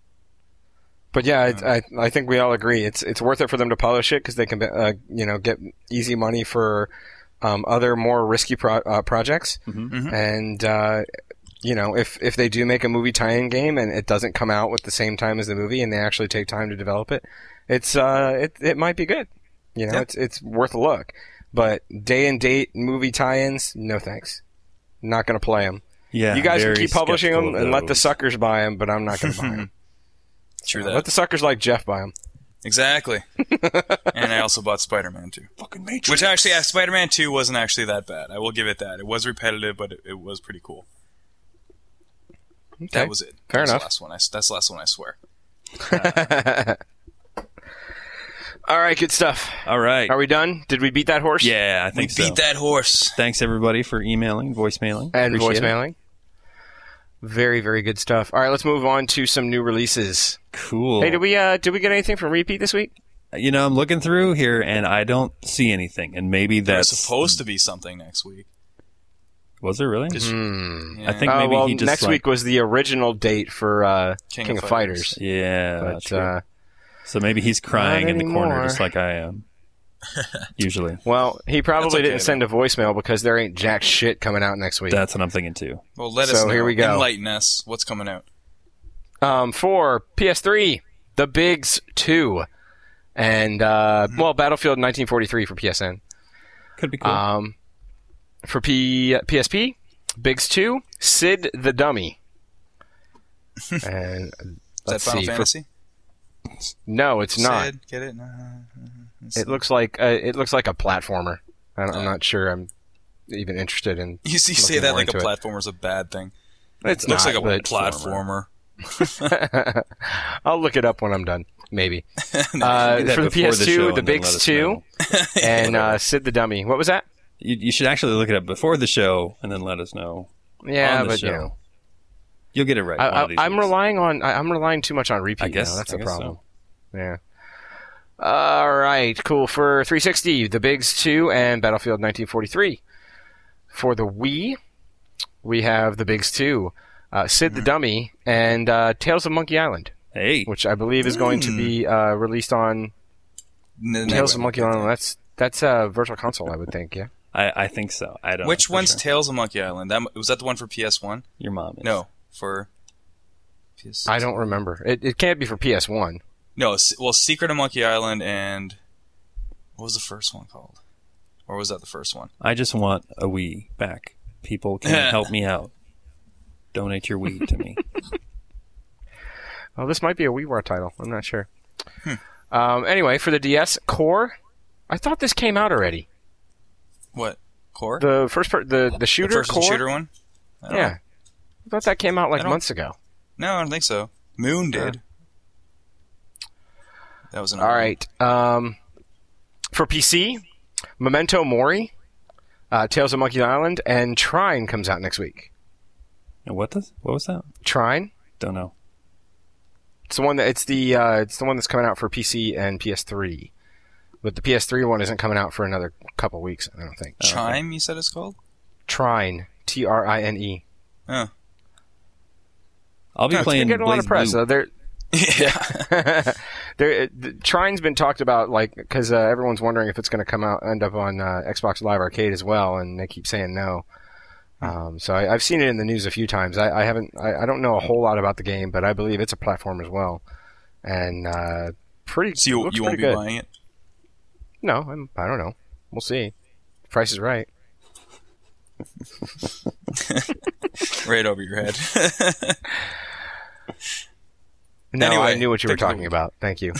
But yeah, I, I I think we all agree it's it's worth it for them to polish it because they can uh, you know get easy money for um, other more risky pro- uh, projects, Mm-hmm. and uh, you know if if they do make a movie tie-in game and it doesn't come out with the same time as the movie and they actually take time to develop it, it's uh it it might be good. You know, Yeah. it's it's worth a look. But day and date movie tie-ins, no thanks. Not going to play them. Yeah, You guys can very keep publishing skeptical them of and let the those. suckers buy them, but I'm not going to buy them. True Uh, that. Let the suckers like Jeff buy them. Exactly. And I also bought Spider-Man two. Fucking Matrix. Which actually, uh, Spider-Man two wasn't actually that bad. I will give it that. It was repetitive, but it, it was pretty cool. Okay. That was it. Fair That was enough. The last one. I, that's the last one, I swear. All right, good stuff. All right. Are we done? Did we beat that horse? Yeah, I We think so. beat that horse. Thanks everybody for emailing, voicemailing, And Appreciate it. voicemailing. Very, very good stuff. All right, let's move on to some new releases. Cool. Hey, did we uh, did we get anything from Repeat this week? You know, I'm looking through here and I don't see anything, and maybe There's that's supposed to be something next week. Was there really? Just- Hmm. yeah. I think Uh, maybe well, he just next like, week was the original date for uh, King King, of of Fighters. Fighters. Yeah, But true. uh, So maybe he's crying Not in the corner anymore. just like I am. Usually. well, he probably That's okay, didn't send a voicemail because there ain't jack shit coming out next week. That's what I'm thinking too. Well, let us So know. here we go. Enlighten us. What's coming out? Um, for P S three, The Bigs two, and uh, Mm-hmm. well, Battlefield nineteen forty-three for P S N. Could be cool. Um, for P- PSP, Bigs two, Sid the Dummy. And Is let's that Final see. for- Fantasy? no, it's not. Sid, get it? No. It looks like uh, it looks like a platformer. I don't, I'm not sure. I'm even interested in. You see, say looking that more like a into it. platformer's a bad thing. It Looks not, like a but- platformer. I'll look it up when I'm done. Maybe. Do Uh, that for the before the P S two, show the, and then let Bigs us two, know. and uh, Sid the Dummy. What was that? You, you should actually look it up before the show and then let us know. Yeah, on the but show. you know, You'll get it right. I, one of these I, I'm weeks. relying on. I, I'm relying too much on repeat. I guess now. that's I the guess problem. so. Yeah. All right, cool. For three sixty, The Bigs two and Battlefield nineteen forty-three. For the Wii, we have The Bigs two, uh, Sid the Dummy, and uh, Tales of Monkey Island, Hey, which I believe is going to be uh, released on N- Tales of no, Monkey Island. That's that's a Virtual Console, I would think. Yeah. I, I think so. I don't. Which know for one's sure. Tales of Monkey Island? That was that the one for P S one? Your mom is. No, for P S. I don't remember. It it can't be for P S one. No, S- well, Secret of Monkey Island and what was the first one called? Or was that the first one? I just want a Wii back. People can help me out. Donate your Wii to me. Oh, this might be a WiiWare title. I'm not sure. Um, anyway, for the D S, Core. I thought this came out already. What? Core? The first part, the the The shooter first Core. shooter one? I don't Yeah, know. I thought that came out I like don't- months ago. No, I don't think so. Moon did. That was an All right. Um, for P C, Memento Mori, uh, Tales of Monkey Island, and Trine comes out next week. And what does? What was that? Trine. Don't know. It's the one that it's the uh, it's the one that's coming out for P C and P S three. but the P S three one isn't coming out for another couple weeks, I don't think. Chime, you said it's called? Trine. T R I N E. Oh. I'll be no, playing it's been getting a lot of press. Blue. Uh, they're, Yeah. There, the, Trine's been talked about, like, because uh, everyone's wondering if it's going to come out, end up on uh, Xbox Live Arcade as well, and they keep saying no. Um, so I, I've seen it in the news a few times. I, I haven't, I, I don't know a whole lot about the game, but I believe it's a platform as well, and uh, pretty. So you, looks you won't pretty be good. buying it? No, I'm, I don't know. We'll see. Price is right. Right over your head. No, Anyway, I knew what you were pick of the talking week. about. Thank you.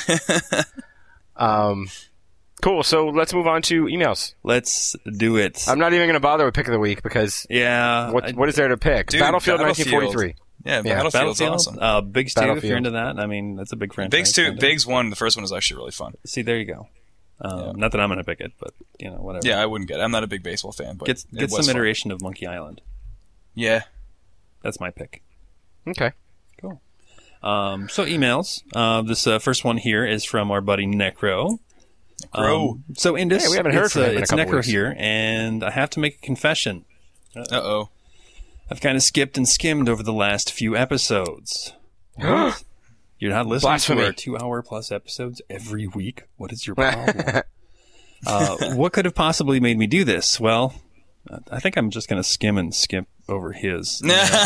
um, cool. So let's move on to emails. Let's do it. I'm not even going to bother with pick of the week because yeah. what I- what is there to pick? Dude, Battlefield, Battlefield. nineteen forty-three. Yeah, Yeah, Battlefield's Battlefield, awesome. uh, Bigs two, if Battlefield. you're into that. I mean, that's a big franchise. Bigs two, kinda. Bigs one. The first one is actually really fun. See, there you go. Um, Yeah. Not that I'm going to pick it, but, you know, whatever. Yeah, I wouldn't get it. I'm not a big baseball fan, but Get, it get was some fun. iteration of Monkey Island. Yeah. That's my pick. Okay. Cool. Um, so emails. Uh, this uh, first one here is from our buddy Necro. Necro. Um, so in this, Hey, we haven't heard it's, from uh, him in a it's couple Necro weeks. here, and I have to make a confession. Uh-oh. I've kind of skipped and skimmed over the last few episodes. What? You're not listening Blasphemy. to our two-hour plus episodes every week? What is your problem? uh, what could have possibly made me do this? Well, I think I'm just going to skim and skip over his.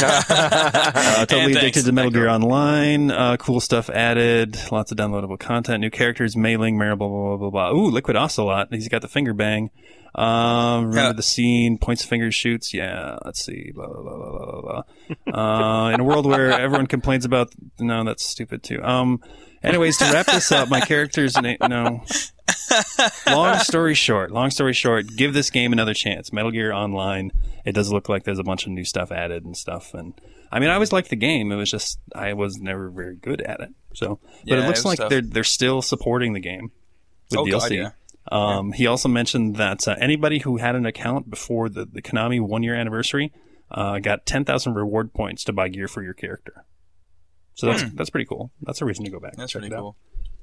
Uh, totally And addicted thanks, to Metal Necro. Gear Online. Uh, cool stuff added. Lots of downloadable content. New characters. Mailing. Blah, blah, blah, blah, blah. Ooh, Liquid Ocelot. He's got the finger bang. Um, remember Yeah. the scene. Points fingers shoots. Yeah, let's see. Blah, blah, blah, blah, blah, blah. Uh, in a world where everyone complains about... No, that's stupid too. Um, anyways, to wrap this up, my character's... Na- no. Long story short, long story short, give this game another chance. Metal Gear Online, it does look like there's a bunch of new stuff added and stuff. And I mean, I always liked the game. It was just I was never very good at it. So, but Yeah, it it looks was like tough. they're they're still supporting the game with Oh, D L C. God, yeah. Um, He also mentioned that uh, anybody who had an account before the, the Konami one year anniversary uh, got ten thousand reward points to buy gear for your character. So that's that's pretty cool. That's a reason to go back. and Hmm. That's check pretty it out. cool.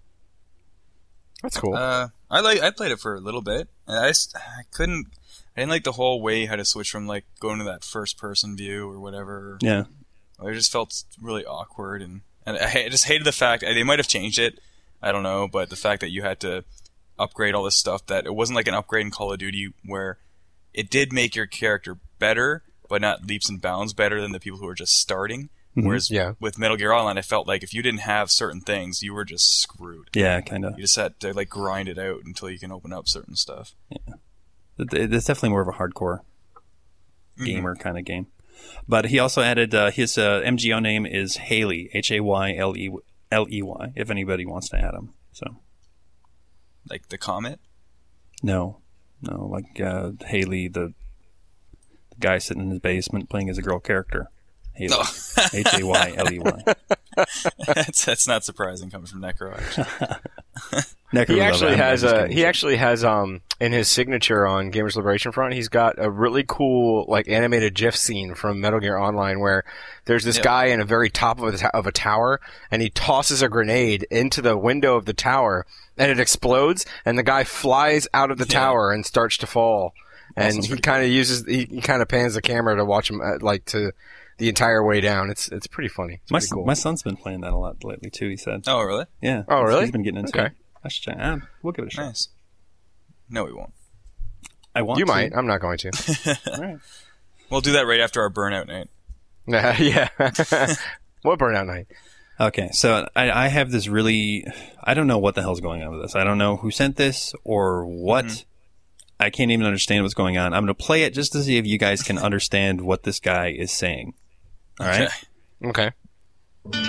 That's cool. Uh, I like. I played it for a little bit, and I, just, I couldn't. I didn't like the whole way you had to switch from like going to that first person view or whatever. Yeah. It just felt really awkward, and and I, I just hated the fact they might have changed it. I don't know, but the fact that you had to upgrade all this stuff, that it wasn't like an upgrade in Call of Duty where it did make your character better, but not leaps and bounds better than the people who were just starting. Mhm. Whereas Yeah. with Metal Gear Online, I felt like if you didn't have certain things, you were just screwed. Yeah, kind of. You just had to like grind it out until you can open up certain stuff. It's definitely more of a hardcore gamer kind of game. But he also added uh, his uh, M G O name is Haley, H A Y L E L E Y, if anybody wants to add him. So Like the Comet. no, no, like uh, Haley, the, the guy sitting in his basement playing as a girl character. Haley, Oh. H A Y L E Y. that's that's not surprising coming from Necro. Actually. Necro He would love actually that. I'm has just a kidding. he actually has um in his signature on Gamers Liberation Front, he's got a really cool like animated GIF scene from Metal Gear Online where there's this Yep. guy in a very top of a, ta- of a tower and he tosses a grenade into the window of the tower and it explodes and the guy flies out of the Yeah. tower and starts to fall and sounds he pretty kind of uses he, he kind of pans the camera to watch him uh, like to the entire way down. It's it's pretty funny. It's My, pretty cool. my son's been playing that a lot lately too, he said. Oh, really? Yeah. Oh, really? He's been getting into Okay. it. I should check. Uh, we'll give it a shot. Nice. No, we won't. I want You to. might. I'm not going to. All right. We'll do that right after our burnout night. yeah. What burnout night? Okay, so I, I have this really, I don't know what the hell's going on with this. I don't know who sent this or what. Mm-hmm. I can't even understand what's going on. I'm going to play it just to see if you guys can understand what this guy is saying. All right? Okay. Okay.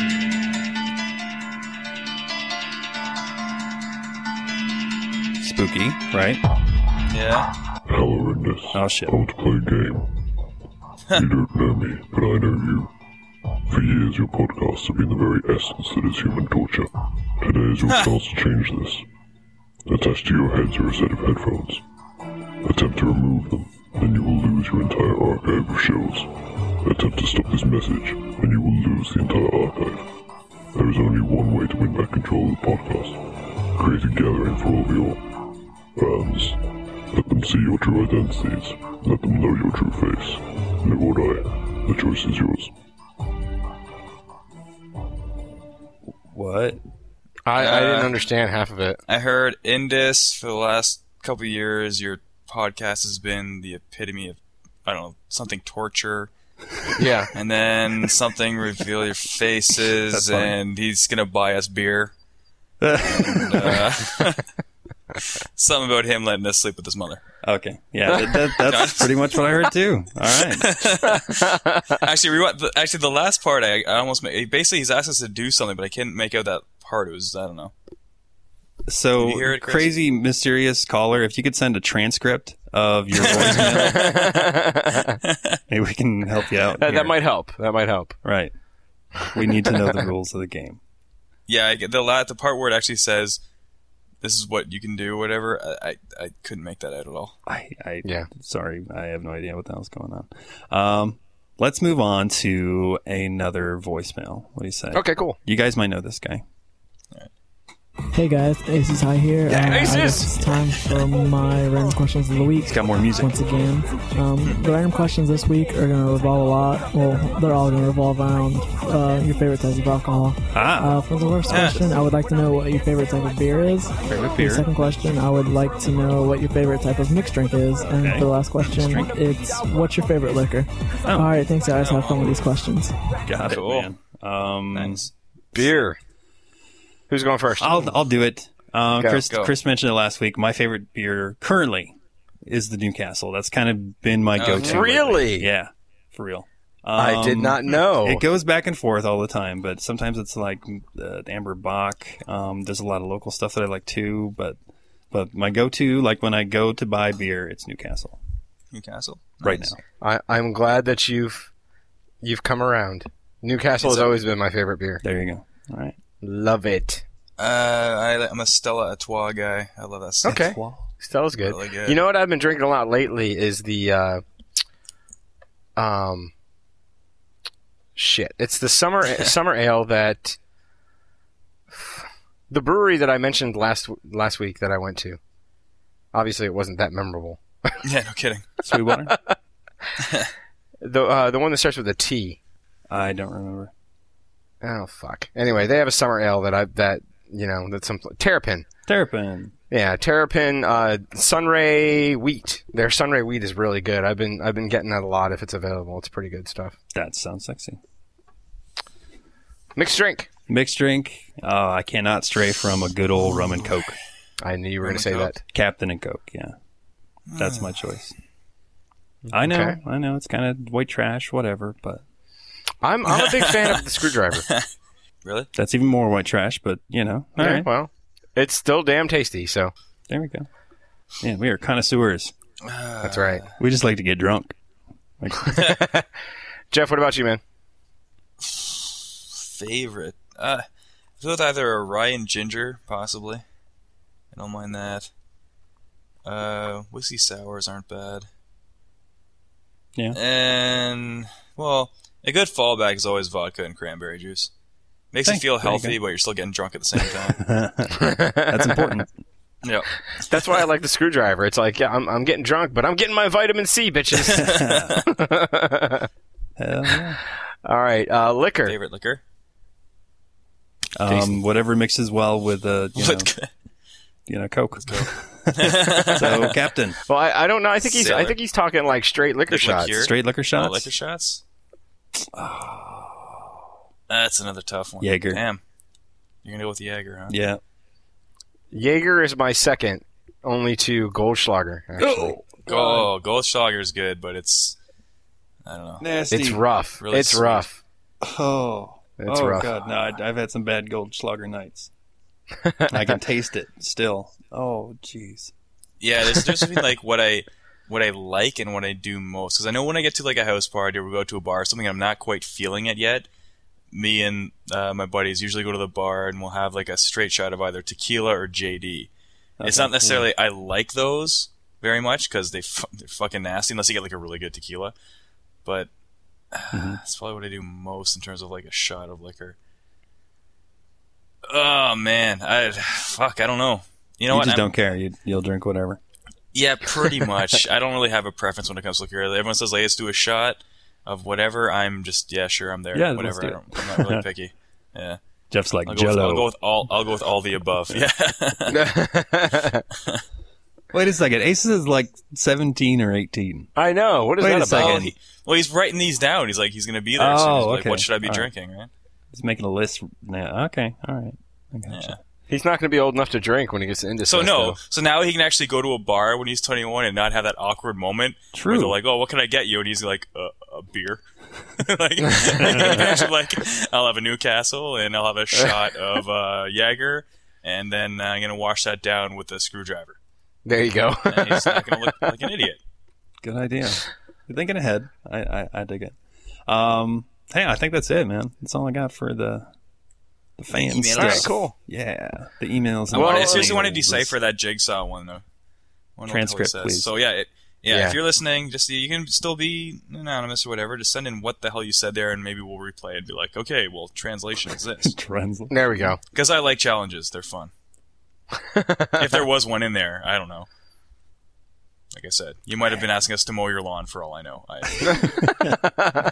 Spooky, right? Yeah. Hello, Ignis. Oh, shit. I want to play a game. You don't know me, but I know you. For years, your podcasts have been the very essence that is human torture. Today is your chance to change this. Attached to your heads are a set of headphones. Attempt to remove them, then you will lose your entire archive of shows. Attempt to stop this message, and you will lose the entire archive. There is only one way to win back control of the podcast. crazy gathering for all of your fans. Let them see your true identities. Let them know your true face. Live or die. The choice is yours. What? I, I didn't Uh, understand half of it. I heard Indus for the last couple of years. Your podcast has been the epitome of, I don't know, something torture, Yeah. and then something reveal your faces, That's funny. and he's gonna buy us beer. And, uh, something about him letting us sleep with his mother. Okay. Yeah, that, that, that's pretty much what I heard too. All right. Actually, rewind, the, actually, the last part, I, I almost made, basically he's asked us to do something, but I can't make out that part. It was, I don't know. So, Did you hear it, Chris? crazy, mysterious caller, if you could send a transcript of your voicemail, maybe we can help you out. That, here. that might help. That might help. Right. We need to know the rules of the game. Yeah, I get the la- the part where it actually says, "This is what you can do," whatever. I, I, I couldn't make that out at all. I, I Yeah. Sorry, I have no idea what the hell's going on. Um, let's move on to another voicemail. What do you say? Okay, cool. You guys might know this guy. Hey guys, Aces High here. Yeah, uh, I Aces! guess it's time for my random questions of the week. He's got more music. Once again, um, the random questions this week are going to revolve a lot. Well, they're all going to revolve around uh, your favorite type of alcohol. Ah, Uh, for the first question, I would like to know what your favorite type of beer is. favorite For beer. the second question, I would like to know what your favorite type of mixed drink is. And Okay. for the last question, Mixed drink. it's what's your favorite liquor? Oh. All right, thanks guys. Have fun with these questions. Got it, Cool. man. Um, Nice. Beer. Who's going first? I'll I'll do it. Um, Go, Chris go. Chris mentioned it last week. My favorite beer currently is the Newcastle. That's kind of been my go-to. lately. Really? Yeah, for real. I did Um, not know. It goes back and forth all the time, but sometimes it's like uh, Amber Bach. Um, there's a lot of local stuff that I like too, but but my go-to, like when I go to buy beer, it's Newcastle Newcastle. right Nice. now. I, I'm glad that you've you've come around. Newcastle Is has it- always been my favorite beer. There you go. All right. Love it. Uh, I, I'm a Stella Artois guy. I love that stuff. Okay. Stella's good. Really good. You know what I've been drinking a lot lately is the uh, um shit. It's the summer summer ale that the brewery that I mentioned last last week that I went to. Obviously, it wasn't that memorable. Yeah, no kidding. Sweetwater? The uh, the one that starts with a T. I don't remember. Oh fuck. Anyway, they have a summer ale that I that you know that's some Terrapin. Terrapin. Yeah, Terrapin, uh, Sunray wheat. Their Sunray wheat is really good. I've been I've been getting that a lot if it's available. It's pretty good stuff. That sounds sexy. Mixed drink. Mixed drink. Uh, I cannot stray from a good old rum and Coke. I knew you were Rum going to and say Coke? that. Captain and Coke, yeah. That's my choice. I know, Okay. I know. It's kind of white trash, whatever, but I'm I'm a big fan of the screwdriver. Really? that's even more white trash, but, you know. All Yeah, right, well, it's still damn tasty. So there we go. Yeah, we are connoisseurs. that's right. We just like to get drunk. Like, Jeff, what about you, man? Favorite? Uh, I with either a rye and ginger, possibly. I don't mind that. Uh, whiskey sours aren't bad. Yeah. And, well, a good fallback is always vodka and cranberry juice. Makes Thanks. you feel There you healthy, go. but you're still getting drunk at the same time. that's important. Yeah. That's why I like the screwdriver. It's like, yeah, I'm I'm getting drunk, but I'm getting my vitamin C, bitches. Hell yeah. All right, uh, liquor. Favorite liquor? Um, whatever mixes well with, uh, you know, Vodka. you know, Coke. So, Captain, Well, I, I don't know. I think he's I Sailor. think he's talking like straight liquor Like shots. liqueur? straight liquor Oh, shots. liquor shots? That's another tough one. Jaeger. Damn. You're going to go with Jaeger, huh? Yeah. Jaeger is my second, only to Goldschlager. Actually, Oh, Goldschlager is good, but it's, I don't know. Nasty. it's rough. Really it's sweet. rough. Oh. It's oh, rough. God. No, I, I've had some bad Goldschlager nights. I can taste it still. Oh, jeez. Yeah, there's there's between like what I what I like and what I do most. Because I know when I get to like a house party or we go to a bar or something, I'm not quite feeling it yet. Me and uh, my buddies usually go to the bar and we'll have like a straight shot of either tequila or J D. It's Okay, not necessarily I like those very much because they fu- they're fucking nasty unless you get like a really good tequila. But uh, Mhm. that's probably what I do most in terms of like a shot of liquor. Oh man, I fuck, I don't know. You know you what? just I'm- don't care. You, you'll drink whatever. Yeah, pretty much. I don't really have a preference when it comes to liquor. Everyone says, like, let's do a shot of whatever. I'm just, yeah, sure, I'm there. Yeah, whatever. let's do I don't, I'm not really picky. Yeah. Jeff's like I'll go, with, Jell-O. I'll go with all. I'll go with all the above. Yeah. Wait a second. Ace is like seventeen or eighteen. I know. What is Wait that a about? second. well, he, well, he's writing these down. He's like, he's going to be there. soon. Oh, He's like, okay. what should I be All right. drinking? Right. He's making a list now. Okay, all right. I gotcha. Yeah. He's not going to be old enough to drink when he gets into So this, no. though. So now he can actually go to a bar when he's twenty-one and not have that awkward moment. True. Where they're like, oh, what can I get you? And he's like, uh, a beer. like, he can imagine, like, I'll have a Newcastle and I'll have a shot of uh, Jaeger, and then uh, I'm gonna wash that down with a screwdriver. There you go. And he's not gonna look like an idiot. Good idea. You're thinking ahead. I, I, I dig it. Um, hey, I think that's it, man. That's all I got for the the fan Email stuff. All right, cool. Yeah, the emails. I, And want, I Well, seriously want to things. decipher that jigsaw one though. I wonder what the hell it Transcript, says. please. So yeah, it, yeah, Yeah. If you're listening, just you can still be anonymous or whatever. Just send in what the hell you said there, and maybe we'll replay it and be like, okay, well, translation is this. Translate. There we go. Because I like challenges; they're fun. If there was one in there, I don't know. Like I said, you might have been asking us to mow your lawn for all I know. I,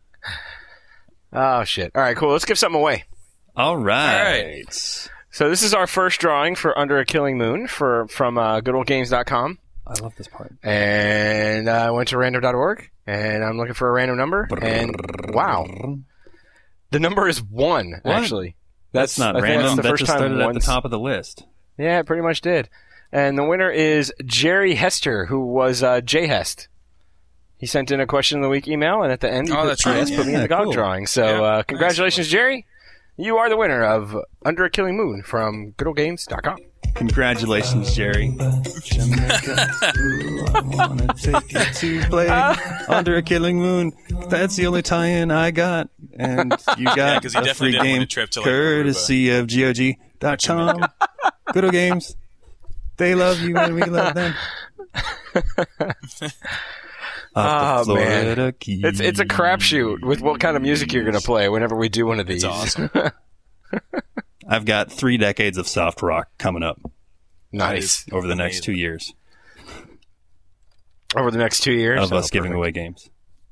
Oh, shit. All right, cool. Let's give something away. All right. All right. So this is our first drawing for Under a Killing Moon for from uh, good old games dot com. I love this part. And uh, I went to random dot org, and I'm looking for a random number. And wow, the number is one, What? actually. That's, not I think random. That's the that first just time started at the one's- top of the list. Yeah, it pretty much did. And the winner is Jerry Hester, who was uh, J Hest. He sent in a question of the week email, and at the end, he Oh, put, that's J right. Hest put me in Yeah, the G O G cool. drawing. So Yeah, uh, nice. congratulations, Jerry. You are the winner of Under a Killing Moon from good old games dot com. Congratulations, Jerry. Jamaica. I wanna take you to play under a killing moon. That's the only tie-in I got, and you got 'cause he a definitely free didn't win game a trip to, like, courtesy of G O G dot com. Good old games. They love you and we love them. Off the Oh, man. Florida Keys. It's it's a crapshoot with what kind of music you're going to play whenever we do one of these. it's awesome. I've got three decades of soft rock coming up Nice. over the next Amazing. two years Over the next two years of us Oh, giving perfect. away games.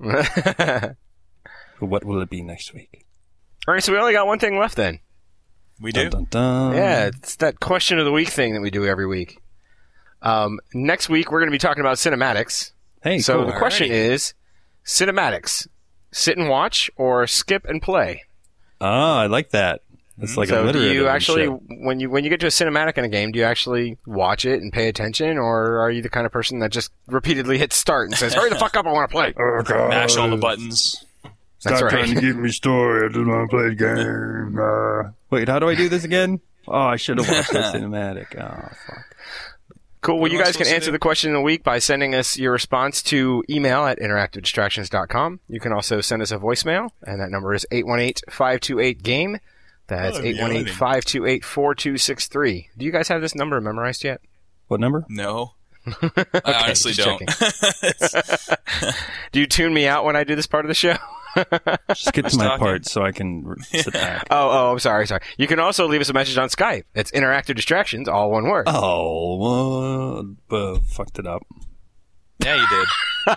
What will it be next week? All right, so we only got one thing left then. We do. Dun, dun, dun. Yeah, it's that question of the week thing that we do every week. Um, next week we're going to be talking about cinematics. Hey, So cool. the question Alrighty. is, cinematics, sit and watch or skip and play? Ah, I like that. It's like a so do literature. you actually, when you when you get to a cinematic in a game, do you actually watch it and pay attention, or are you the kind of person that just repeatedly hits start and says, "Hurry the fuck up, I want to play"? Mash all the buttons. That's right. give me story. I just want to play the game. Uh, Wait, how do I do this again? Oh, I should have watched that cinematic. Oh, fuck. Cool. Well, What you am I guys can supposed to answer do? the question of the week by sending us your response to email at interactive distractions dot com. You can also send us a voicemail, and that number is eight one eight, five two eight, GAME. That's Oh, eight one eight, five two eight, four two six three. Do you guys have this number memorized yet? What number? No. I honestly just don't. Do you tune me out when I do this part of the show? Just get to Who's my talking? part so I can r- sit back. Oh, oh, I'm sorry, sorry. You can also leave us a message on Skype. It's interactive distractions, all one word. Oh, uh, uh, fucked it up. Yeah, you did.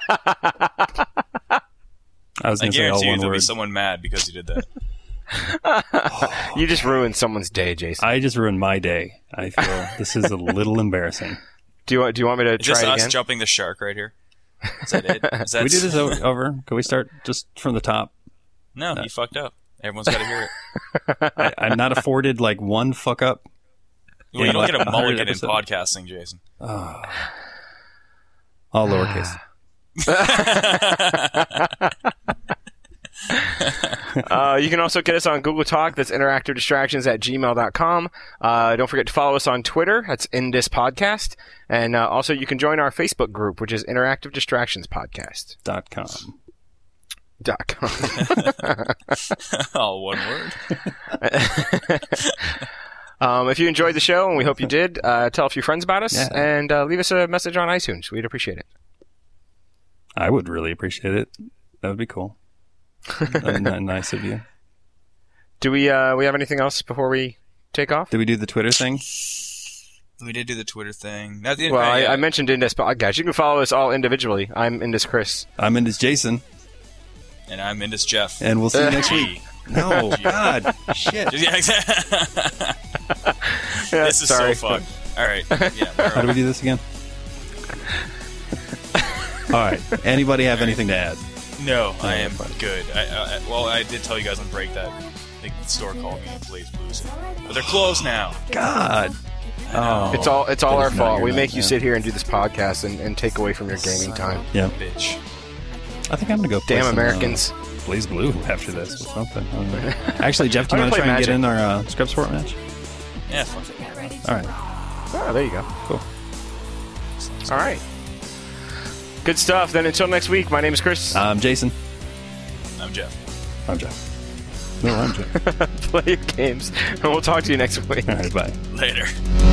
I was I going to say all guarantee you one there'll be word. someone mad because you did that. You just ruined someone's day, Jason. I just ruined my day. I feel this is a little embarrassing. Do you want? Do you want me to Is try this it us again? jumping the shark right here? Is that it? Is that Can we do this o- over? Can we start just from the top? No, you fucked up. Everyone's got to hear it. I, I'm not afforded like one fuck up. Well, you don't get a one hundred mulligan in episode. podcasting, Jason. All lowercase. Uh, you can also get us on Google Talk. That's interactive distractions at gmail dot com. Uh, don't forget to follow us on Twitter. That's Indis Podcast. And uh, also, you can join our Facebook group, which is Interactive Distractions Podcast. Dot com. Dot com. All one word. um, if you enjoyed the show, and we hope you did, uh, tell a few friends about us Yeah. and uh, leave us a message on iTunes. We'd appreciate it. I would really appreciate it. That would be cool. That'd be nice of you. Do we uh, we have anything else before we take off? Did we do the Twitter thing? We did do the Twitter thing. Not the, Well, uh, I, yeah. I mentioned Indus Podcast. You can follow us all individually. I'm Indus Chris. I'm Indus Jason. And I'm Indus Jeff. And we'll see you next G. week. No, God. Shit. Yeah, exactly. Yeah, This is sorry. so fun. All right. Yeah, How do we do this again? All right. Anybody have anything to add? No, I am good. I, I, well, I did tell you guys on break that the store called me and Blaze Blues, but they're closed now. God. Oh, It's all it's all That our is not fault. your We night, make you man. sit here and do this podcast and, and take away from your gaming time. Yeah. Bitch. I think I'm going to go play Damn some, Americans. Uh, Blaze Blue after this or something. I don't know. Actually, Jeff, do you I'm want to gonna try play and get Magic. in our uh, Scrub Sport match? Yeah, fuck it. All right. Oh, there you go. Cool. All right. Good stuff. Then until next week, my name is Chris. I'm Jason. I'm Jeff. I'm Jeff. No, I'm Jeff. Play your games, and we'll talk to you next week. All right, bye. Later.